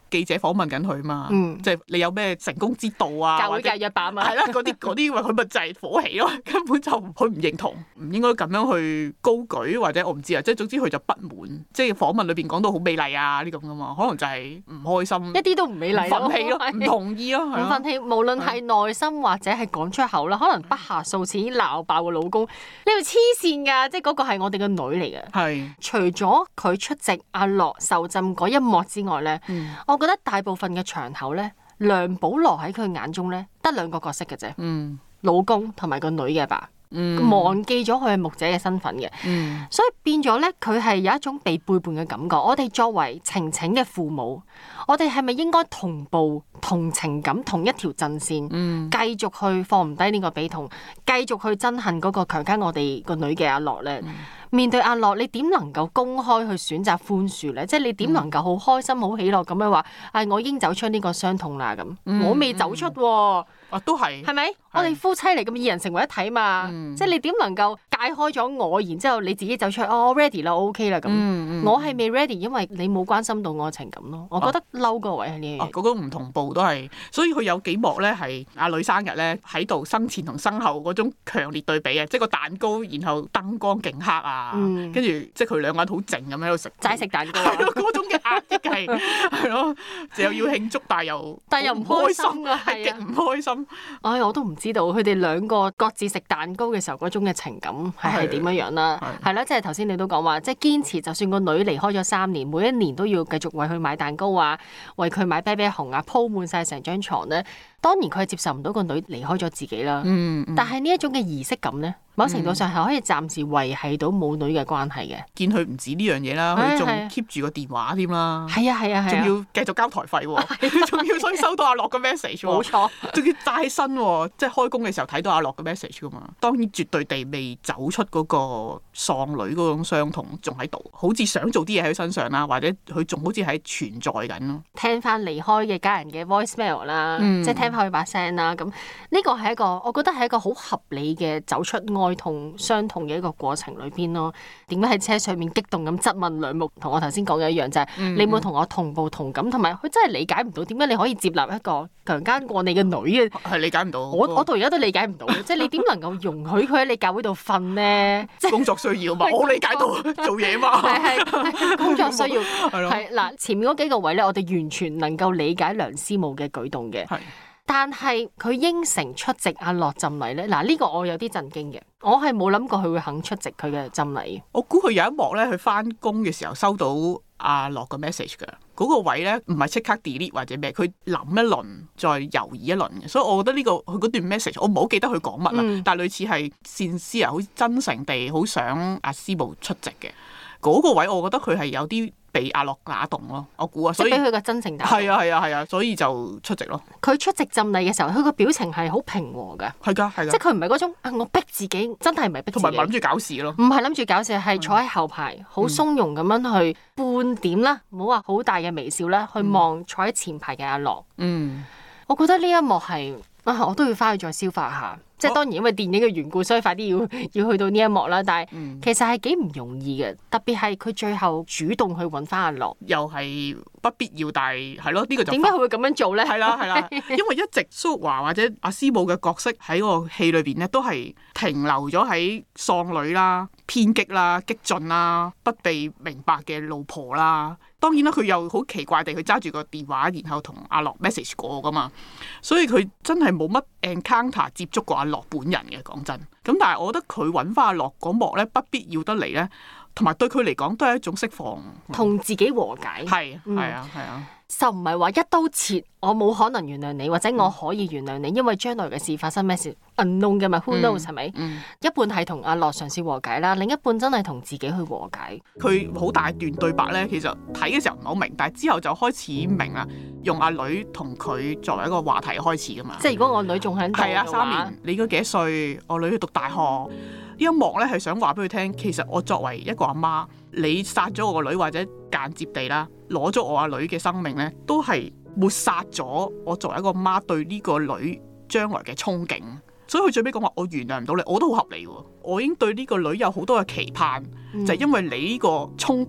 A: 記者訪問緊佢嘛，即係你有咩成功之道啊？
B: 教會界約版啊，
A: 係啦，嗰啲佢咪就係火起咯，根本就佢唔認同，唔應該咁樣去高舉或者我唔知啊，即係總之佢就不滿，即係訪問裏邊講到好美麗啊呢咁噶嘛，可能就係唔開心，
B: 一啲都唔美麗，
A: 憤氣咯，唔同意咯，
B: 唔憤氣，無論係內心或者係講出口啦，可能不下數次已經鬧爆個老公，你係黐線㗎，即係嗰個係我哋嘅女嚟嘅。
A: 係
B: 除咗佢出席阿樂受浸嗰一幕之外咧，我覺得大部分嘅場口咧，梁保羅喺佢眼中咧得兩個角色嘅啫，老公同埋個女嘅爸。忘記咗佢係牧者嘅身份嘅，所以變咗咧，佢係有一種被背叛嘅感覺。我哋作為晴晴嘅父母，我哋係咪應該同步同情感同一條陣線，繼續去放唔低呢個悲痛，繼續去憎恨嗰個強姦我哋個女嘅阿樂咧？面對阿樂，你點能夠公開去選擇寬恕咧？即係你點能夠好開心、好喜樂咁樣話，我已經走出呢個傷痛啦咁，我未走出喎。
A: 都係，
B: 係咪？我哋夫妻嚟咁，二人成為一體嘛。即係你點能夠解開咗我，然之後你自己走出去，我 ready 啦，我 OK 啦咁。我係未 ready，因為你冇關心到我嘅情感咯。我覺得嬲個位係呢樣嘢。
A: 嗰個唔同步都係，所以佢有幾幕咧係阿女生日咧喺度生前同生後嗰種強烈對比啊！即係個蛋糕，然後燈光勁黑啊，跟住即係佢兩個人好靜咁喺度食，
B: 齋食蛋糕。
A: 係咯，嗰種嘅壓抑係咯，又要慶祝，但係又
B: 唔開心啊，
A: 係極唔開心。
B: 我都唔知道佢哋兩個各自食蛋糕嘅時候嗰種嘅情感係點樣樣啦。係啦，即係頭先你都講話，即係堅持，就算個女離開咗3年，每一年都要繼續為佢買蛋糕啊，為佢買啤啤熊啊，鋪滿晒成張床咧。當然佢係接受唔到個女離開咗自己啦。但係呢一種嘅儀式感咧，某程度上係可以暫時維係到母女嘅關係嘅。
A: 見佢唔止呢樣嘢啦，佢仲 keep 住個電話添啦。係啊，仲要繼續交台費喎，仲要所以收到阿樂嘅 message 喎。冇錯，仲要帶薪喎，即係開工嘅時候睇到阿樂嘅 message 噶嘛。當然絕對地未走出嗰個喪女嗰種傷痛，仲喺度，好似想做啲嘢喺佢身上啦，或者佢仲好似喺存在緊咯。
B: 聽翻離開嘅家人嘅 voicemail 啦，即係聽翻佢把聲啦，咁呢個係一個，我覺得係一個好合理嘅走出哀痛、傷痛嘅一個過程裏邊咯。點解喺車上面激動咁質問梁木，同我頭先講嘅一樣，就係你冇同我同步同感，同埋佢真係理解唔到點解你可以接納一個強姦過你嘅女嘅，係理解唔到。我到而家都理解唔到，即係你點能夠容許佢喺你教會度瞓呢？工作需要嘛，我理解到做嘢嘛，係工作需要係嗱。前面嗰幾個位咧，我哋完全能夠理解梁師母嘅舉動嘅。但係佢應承出席阿樂浸禮咧，呢個我有啲震驚嘅，我係冇諗過佢會肯出席佢嘅浸禮。我估佢有一幕咧，佢翻工嘅時候收到阿樂嘅 message 㗎，嗰個位咧唔係即刻 delete 或者咩，佢諗一輪再猶豫一輪嘅，所以我覺得呢個佢嗰段 message 我唔好記得佢講乜啦，但係類似係善思啊，好真誠地好想阿師母出席嘅嗰個位，我覺得佢係有啲被阿樂打動咯，我估啊，所以俾佢個真誠打動。係啊，所以就出席咯。佢出席浸禮嘅時候，佢個表情係好平和㗎。係㗎，即係佢唔係嗰種我逼自己，真係唔係逼自己。同埋諗住搞事咯。唔係諗住搞事，係坐喺後排，好鬆容咁樣去半點啦，唔好話好大嘅微笑啦，去望坐喺前排嘅阿樂。我覺得呢一幕係我都要翻去再消化下。即係當然因為電影嘅緣故，所以快啲要去到呢一幕啦。但係其實係幾唔容易嘅，特別係佢最後主動去揾翻阿樂，又係不必要，但係咯，呢個就點解佢會咁樣做咧？係啦，因為一直蘇華或者阿師母嘅角色喺個戲裏邊咧，都係停留咗喺喪女啦、偏激啦、激進啦、不被明白嘅老婆啦。當然啦，佢又好奇怪地去揸住個電話，然後同阿樂 message 過噶嘛，所以佢真係冇乜 encounter 接觸過阿樂本人嘅，講真。咁但係我覺得佢揾翻阿樂嗰幕咧，不必要得嚟咧，同埋對佢嚟講都係一種釋放，同自己和解。係啊。就唔係話一刀切，我冇可能原諒你，或者我可以原諒你，因為將來嘅事發生咩事 unknown 嘅嘛 ，who knows 係咪？一半係同阿樂嘗試和解啦，另一半真係同自己去和解。佢好大段對白咧，其實睇嘅時候唔係好明，但係之後就開始明啦。用阿女同佢作為一個話題開始噶嘛。即係如果我女仲喺度嘅話，3年，你應該幾多歲？我女去讀大學。呢一幕咧係想話俾佢聽，其實我作為一個阿媽，你殺咗我個女或者間接地啦，攞咗我阿女嘅生命咧，都係抹殺咗我作為一個媽對呢個女將來嘅憧憬。所以佢最尾講話，我原諒唔到你，我都好合理喎。我已經對呢個女有好多嘅期盼，就係因為你呢個衝動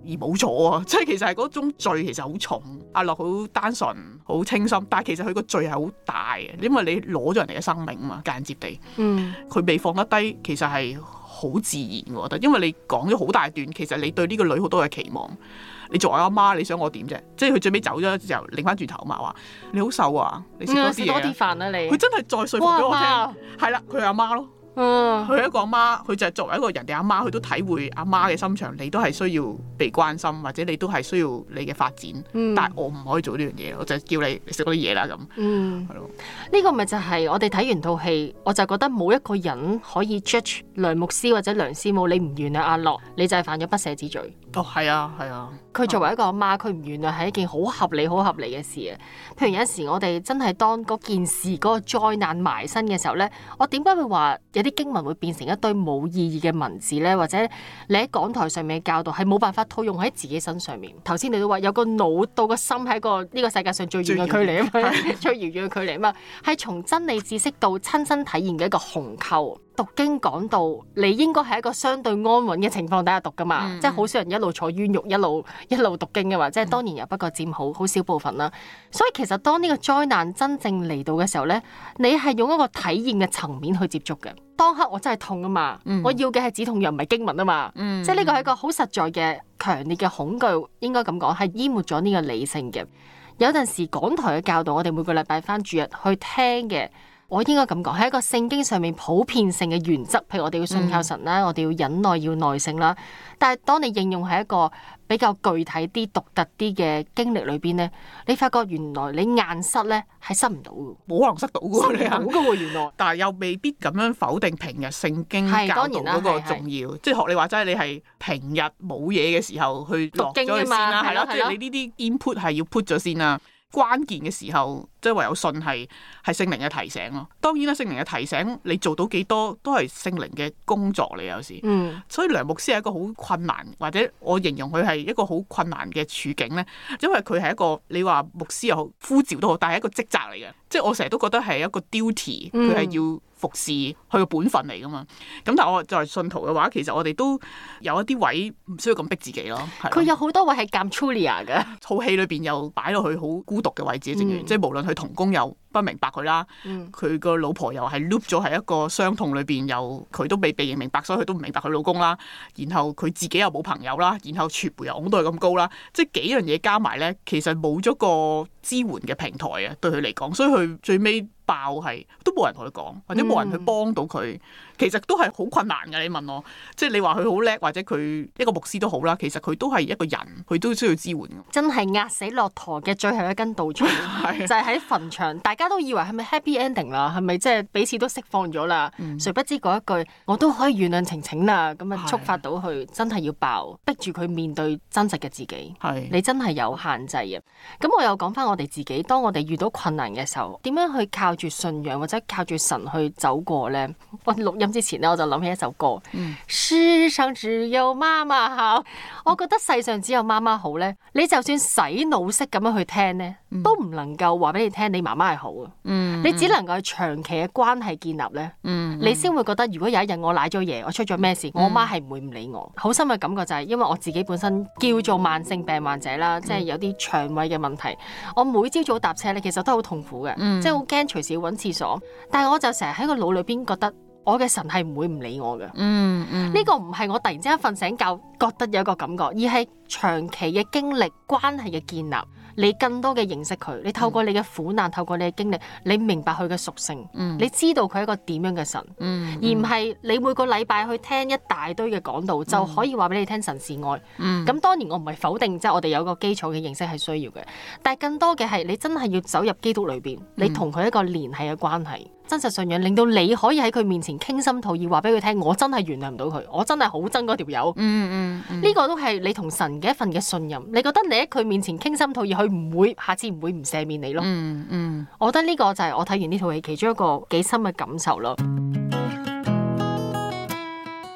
A: 而冇錯啊！即係其實係嗰種罪其實好重。阿樂好單純、好清心，但係其實佢個罪係好大嘅，因為你攞咗人哋嘅生命啊嘛，間接地。佢未放得低，其實係好自然，我覺得，因為你講咗好大段，其實你對呢個女好多嘅期望。你作為阿媽，你想我點啫？即係佢最尾走咗之後，擰翻轉頭嘛話：你好瘦啊！你食多啲嘢。食多啲
B: 飯啊！你
A: 佢真係再說服咗我聽，係啦，佢係阿媽咯。佢係一個阿媽，佢就係作為一個人哋阿媽，佢都體會阿媽嘅心腸，你都係需要被關心，或者你都係需要你嘅發展。但係我唔可以做呢樣嘢，我就叫你食嗰啲嘢啦咁。係咯，
B: 呢個咪就係我哋睇完套戲，我就覺得冇一個人可以 judge 梁牧師或者梁師母，你唔原諒阿樂，你就係犯咗不赦之罪。
A: 哦，係啊，係啊。
B: 佢作為一個阿媽，佢唔原諒係一件好合理、好合理嘅事啊。譬如有時我哋真係當嗰件事嗰個災難埋身嘅時候呢，我點解會話有啲經文會變成一堆冇意義嘅文字呢？或者你喺講台上面嘅教導係冇辦法套用喺自己身上面？頭先你都話有個腦到個心係一個呢個世界上最遠嘅距離啊嘛，最遙遠嘅距離啊嘛，係從真理知識到親身體驗嘅一個鴻溝。讀經講道，你應該係一個相對安穩嘅情況底下讀噶嘛，即係好少人一路坐冤獄一路讀經嘅話，即係當然又不過佔好少部分啦。所以其實當呢個災難真正嚟到嘅時候呢，你係用一個體驗嘅層面去接觸嘅。當刻我真係痛啊嘛，我要嘅係止痛藥唔係經文啊嘛，即係呢個係一個好實在嘅強烈嘅恐懼，應該咁講係淹沒咗呢個理性嘅。有陣時港台嘅教導，我哋每個禮拜返主日去聽嘅。我應該咁講，係一個聖經上面普遍性嘅原則，譬如我哋要信靠神啦，我哋要忍耐，要耐性啦。但係當你應用喺一個比較具體啲、獨特啲嘅經歷裏邊咧，你發覺原來你硬塞咧係塞唔到嘅，
A: 冇可能塞到嘅，
B: 塞唔到嘅喎原來。
A: 但係又未必咁樣否定平日聖經教導嗰個重要，即係學你話齋，你係平日冇嘢嘅時候去落咗去先啦，係咯，即係你呢啲 input 係要 put 咗先啦。關鍵嘅時候，即係唯有信係聖靈嘅提醒咯。當然啦，聖靈嘅提醒你做到幾多都係聖靈嘅工作嚟，有時。所以梁牧師係一個好困難，或者我形容佢係一個好困難嘅處境咧，因為佢係一個你話牧師又好，呼召都好，但係一個職責嚟嘅。即係我成日都覺得係一個 duty，佢係要服侍佢嘅本分嚟噶嘛。咁但係我作為信徒嘅話，其實我哋都有一啲位唔需要咁逼自己咯。
B: 佢有好多位係鑑 Julia 嘅，
A: 套戲裏邊又擺落去好孤獨嘅位置，正如即係無論佢同工又不明白佢啦，佢個老婆又係 loop 咗喺一個傷痛裏邊，又佢都未被認明白，所以佢都唔明白佢老公啦。然後佢自己又冇朋友啦，然後傳媒又拱到佢咁高啦，即係幾樣嘢加埋咧，其實冇咗個支援嘅平台啊，對佢嚟講，所以佢最尾爆係都冇人同佢講，或者冇人去幫到佢，其實都係好困難嘅。你問我，即係你話佢好叻，或者佢一個牧師都好啦，其實佢都係一個人，佢都需要支援。真
B: 係壓死駱駝嘅最後一根稻草，就係喺墳場，大家都以為係咪 happy ending 啦，係咪即係彼此都釋放咗啦？誰不知嗰一句我都可以原諒晴晴啦，咁啊觸發到佢真係要爆，逼住佢面對真實嘅自己。你真係有限制嘅。咁我又講翻我哋自己，當我哋遇到困難嘅時候，點樣去靠住信仰或者靠住神去走過呢？我錄音之前咧，我就諗起一首歌，世上只有媽媽好。我覺得世上只有媽媽好呢，你就算洗腦式咁樣去聽呢，都唔能夠話俾你聽你媽媽係好啊。你只能夠係長期嘅關係建立呢，你先會覺得如果有一日我瀨咗嘢，我出咗咩事，我媽係唔會唔理我。好深嘅感覺就係因為我自己本身叫做慢性病患者啦，即係有啲腸胃嘅問題。我每朝早搭車咧，其實都好痛苦嘅，即係好驚隨時要揾廁所。但係我就成日喺個腦裏邊覺得，我嘅神係唔會唔理我嘅。呢個唔係我突然之間瞓醒覺覺得有一個感覺，而係長期嘅經歷關係嘅建立。你更多嘅認識佢，你透過你嘅苦難，透過你嘅經歷，你明白佢嘅屬性，你知道佢係一個點樣嘅神，而唔係你每個禮拜去聽一大堆嘅講道，就可以話俾你聽神是愛。咁當然我唔係否定，即係我哋有個基礎嘅認識係需要嘅，但係更多嘅係你真係要走入基督裏邊，你同佢一個聯繫嘅關係。真實信仰令到你可以喺佢面前傾心吐意，話俾佢聽，我真係原諒唔到佢，我真係好憎嗰條友。呢個都係你同神嘅一份嘅信任。你覺得你喺佢面前傾心吐意，佢唔會下次唔會唔赦免你咯。我覺得呢個就係我睇完呢套戲其中一個幾深嘅感受咯。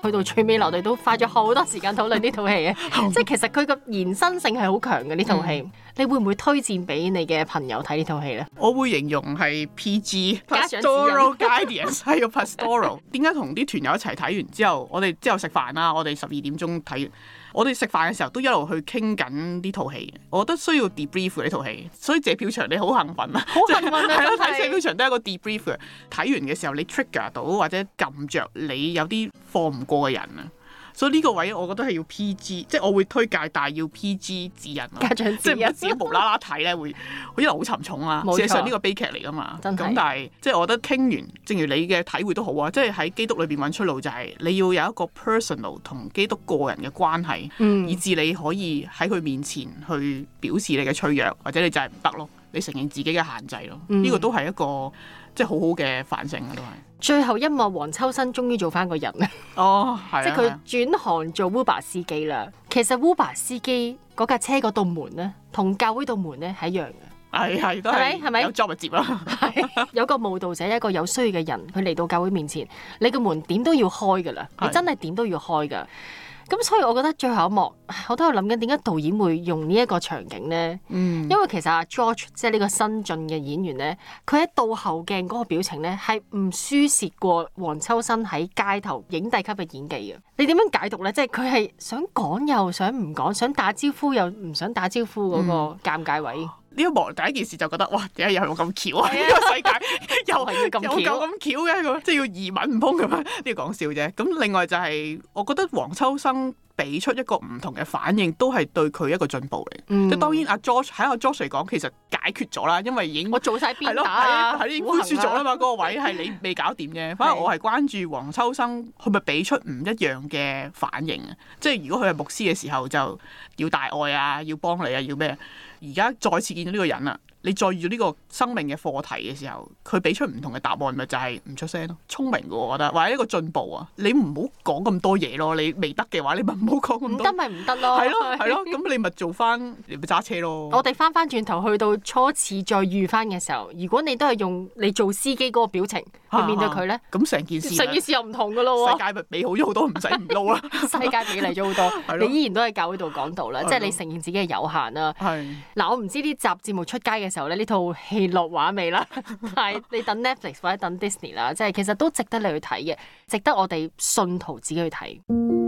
B: 去到最尾，我哋都花咗好多時間討論呢套戲嘅，即係其實佢個延伸性係好強嘅呢套戲。你會唔會推薦俾你嘅朋友睇呢套戲咧？
A: 我會形容係 PG
B: 家長指引
A: pastoral guidance 係個 pastoral。點解同啲團友一齊睇完之後，我哋之後食飯啦，我哋12點鐘睇完。我哋食飯嘅時候都一路去傾緊呢套戲，我覺得需要 debrief 呢套戲，所以謝票場你好幸運啊！
B: 好幸運啊！
A: 係咯，
B: 真係
A: 睇謝票場都係一個 debrief 嘅。睇完嘅時候你 trigger 到或者撳着你有啲放唔過嘅人啊，所以呢個位我覺得係要 PG， 即係我會推介，但係要 PG 指引啊，
B: 家長指引
A: 即係唔係自己無啦啦睇咧會一路好沉重啊。
B: 冇錯，
A: 事實上呢個悲劇嚟㗎嘛，
B: 真係
A: 咁但係即係我覺得傾完，正如你嘅體會都好啊，即係喺基督裏邊揾出路就係你要有一個 personal 同基督個人嘅關係，以至你可以喺佢面前去表示你嘅脆弱，或者你就係唔得咯，你承認自己嘅限制咯，呢個都係一個即係好好嘅反省啊，都係。
B: 最後一幕，黃秋生終於做翻個人啦！
A: 哦，係
B: 即係佢轉行做 Uber 司機啦。其實 Uber 司機嗰架車嗰道門咧，同教會道門咧係一樣嘅。
A: 係都係有 job 接啦。
B: 係有個慕道者，一個有需要嘅人，佢嚟到教會面前，你個門點都要開㗎啦，你真係點都要開㗎。咁所以我覺得最後一幕，我都喺度諗緊點解導演會用呢一個場景咧？因為其實阿 George 即係呢個新晉嘅演員咧，佢喺倒後鏡嗰個表情咧係唔輸蝕過黃秋生喺街頭影帝級嘅演技嘅。你點樣解讀咧？即係佢係想講又想唔講，想打招呼又唔想打招呼嗰個尷尬位。
A: 呢一幕第一件事就覺得哇，點解又係咁巧啊？呢個世界又係要咁巧嘅，咁即係要移民唔通咁樣，呢個講笑啫。咁另外就係我覺得黃秋生俾出一個唔同嘅反應，都係對佢一個進步嚟。即係當然阿 George 喺阿 George 嚟講，其實解決咗啦，因為已經
B: 我做晒鞭打
A: 係已經寬恕咗啦嘛。嗰個位係你未搞掂嘅。反而我係關注黃秋生，佢咪俾出唔一樣嘅反應啊？即係如果佢係牧師嘅時候，就要大愛啊，要幫你啊，要咩？而家再次見到呢個人啊，你再遇到呢個生命嘅課題嘅時候，佢俾出唔同嘅答案，咪就係唔出聲咯。聰明嘅我覺得，或者一個進步啊。你唔好講咁多嘢咯，你未得嘅話，你咪唔好講咁多。
B: 唔得咪唔得咯。
A: 係咯係咯，咁你咪做翻，你咪揸車咯。
B: 我哋翻轉頭去到初次再遇翻嘅時候，如果你都係用你做司機嗰個表情去面對佢咧，
A: 咁成件事
B: 又唔同㗎咯喎。
A: 世界咪美好咗好多，唔使唔撈啦。
B: 世界美麗咗好多，你依然都喺教會度講道啦，即係你承認自己嘅有限啦。嗱，我唔知呢集節目出街嘅時候咧，呢套戲落畫未啦？但係你等 Netflix 或者等 Disney 啦，即係其實都值得你去睇嘅，值得我哋信徒自己去睇。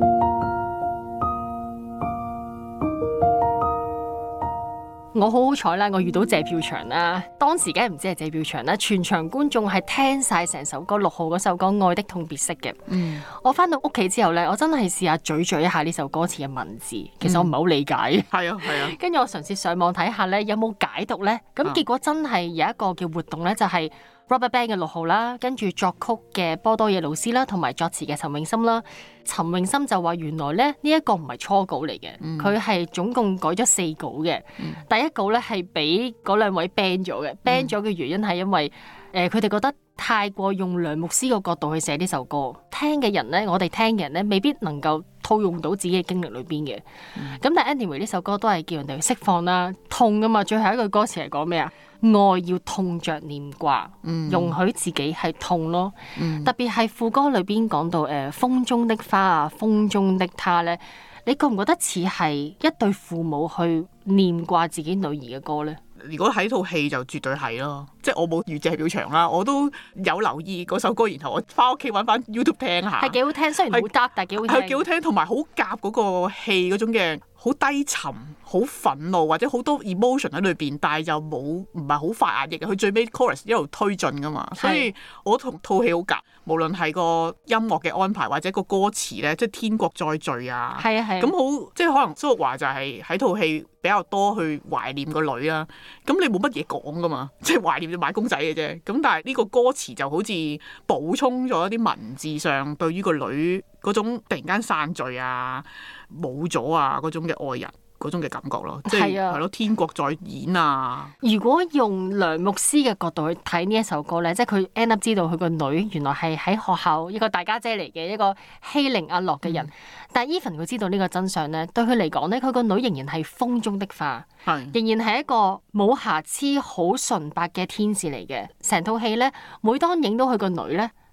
B: 我好好彩啦，我遇到謝票場啦。當時梗係唔知係謝票場啦，全場觀眾係聽晒成首歌，6號嗰首歌《愛的痛別色》嘅。我翻到屋企之後咧，我真係試下咀嚼一下呢首歌詞嘅文字，其實我唔係好理解。
A: 係啊。跟
B: 住我嘗試上網睇下咧，有冇解讀咧？咁結果真係有一個叫活動咧，就係 RubberBand 嘅6號啦，跟住作曲嘅波多野老師啦，同埋作詞嘅陳詠燊啦。陳詠燊就話原來咧呢一個唔係初稿嚟嘅，佢係總共改咗4稿嘅。第一稿咧係俾嗰2位 ban 咗嘅，ban 咗嘅原因係因為佢哋覺得太過用梁牧師個角度去寫呢首歌，聽嘅人咧，我哋聽嘅人咧，未必能夠套用到自己嘅經歷裏邊嘅。咁但係 anyway 呢首歌都係叫人哋去釋放啦，痛㗎嘛。最後一句歌詞係講咩啊？愛要痛着念掛，容許自己係痛咯。特別係副歌裏邊講到風中的花啊，風中的他咧，你覺唔覺得似係一對父母去念掛自己女兒嘅歌咧？
A: 如果睇套戲就絕對係咯，即係我冇預謝票場啦，我都有留意嗰首歌，然後我翻屋企揾翻 YouTube 聽下，
B: 係幾好聽，雖然好 dark，但係幾好聽，
A: 係幾好聽，同埋好夾嗰個戲嗰種嘅好低沉、好憤怒或者好多 emotion 喺裏邊，但係就冇唔係好發壓抑嘅，佢最尾 chorus 一路推進噶嘛，所以我同套戲好夾，無論係個音樂嘅安排或者個歌詞咧，即係天國再聚啊，
B: 係啊係，
A: 咁好即係可能蘇玉華就係喺套戲比較多去懷念個女啦，咁你冇乜嘢講噶嘛，即係懷念就買公仔嘅啫，咁但係呢個歌詞就好似補充咗一啲文字上對於個女嗰種突然間散聚啊、冇咗啊嗰種嘅愛人嗰種嘅感覺咯，即係係咯天國再演啊！
B: 如果用梁牧師嘅角度去睇呢一首歌咧，即係佢 end up 知道佢個女原來係喺學校一個大家姐嚟嘅一個欺凌阿樂嘅人，但係 even 佢知道呢個真相咧，對佢嚟講咧，佢個女仍然係風中的花，仍然係一個冇瑕疵、好純白嘅天使嚟嘅。成套戲咧，每當影到佢個女咧，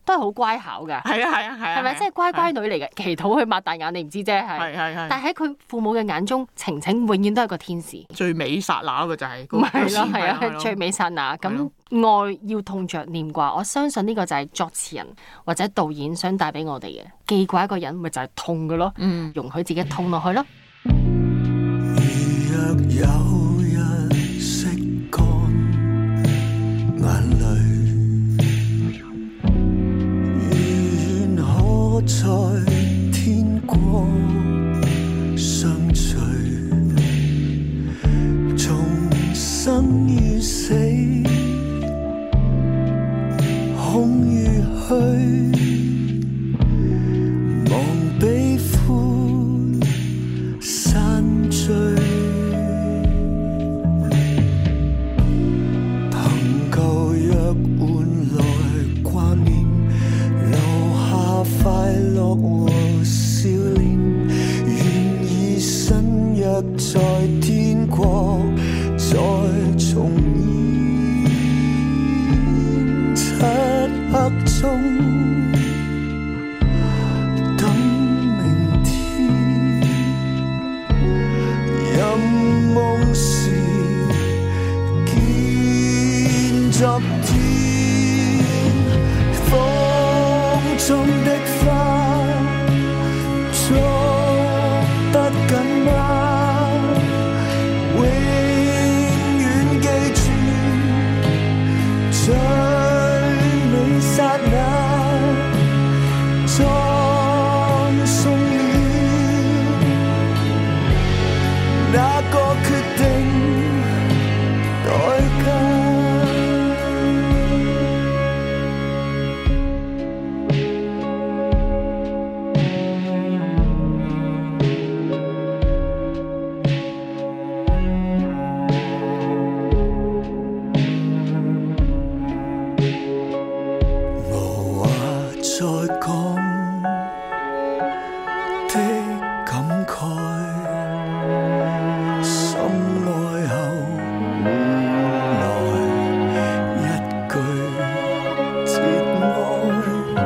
B: 都係好乖巧㗎。
A: 係啊，
B: 係咪即係乖乖女嚟嘅？祈禱佢擘大眼，你唔知啫，係。
A: 係。
B: 但喺佢父母嘅眼中，晴晴永遠都係個天使。
A: 最尾剎那嘅就係嗰
B: 唔係咯，係
A: 係
B: 啊，最尾剎那咁愛要痛着念掛。我相信呢個就係作詞人或者導演想帶俾我哋嘅。記掛一個人，咪就係痛嘅咯。容許自己痛落去咯。
G: 若有日拭乾眼淚，願可在天國相聚，從生與死，空與虛，望悲歡散聚。憑舊約換來掛念，留下快樂和笑臉，願以新約在天國再重現。漆黑中等明天，任夢時見昨天，風中的花捉得緊嗎？永遠記住最美剎那，葬送了那個決定代價。無話再講的感慨，心愛後換來一句節哀，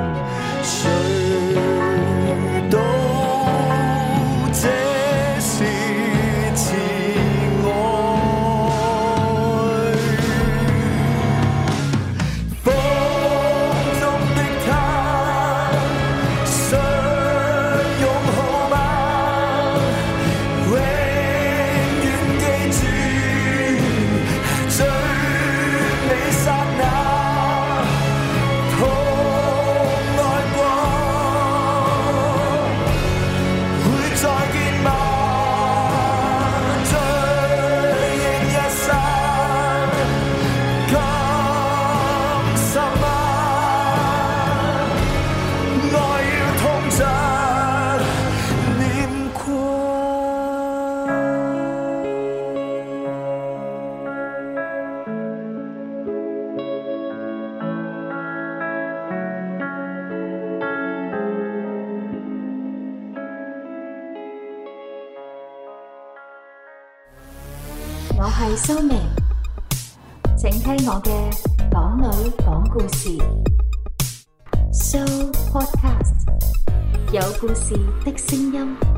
G: 誰都這是慈愛。風中的他，相擁好嗎？永遠記住最美剎那，痛愛過，會再見嗎？追憶一生，甘心嗎？愛要痛着念掛。
H: 我係蘇明，請聽我嘅港女講故事。So Podcast 有故事的聲音。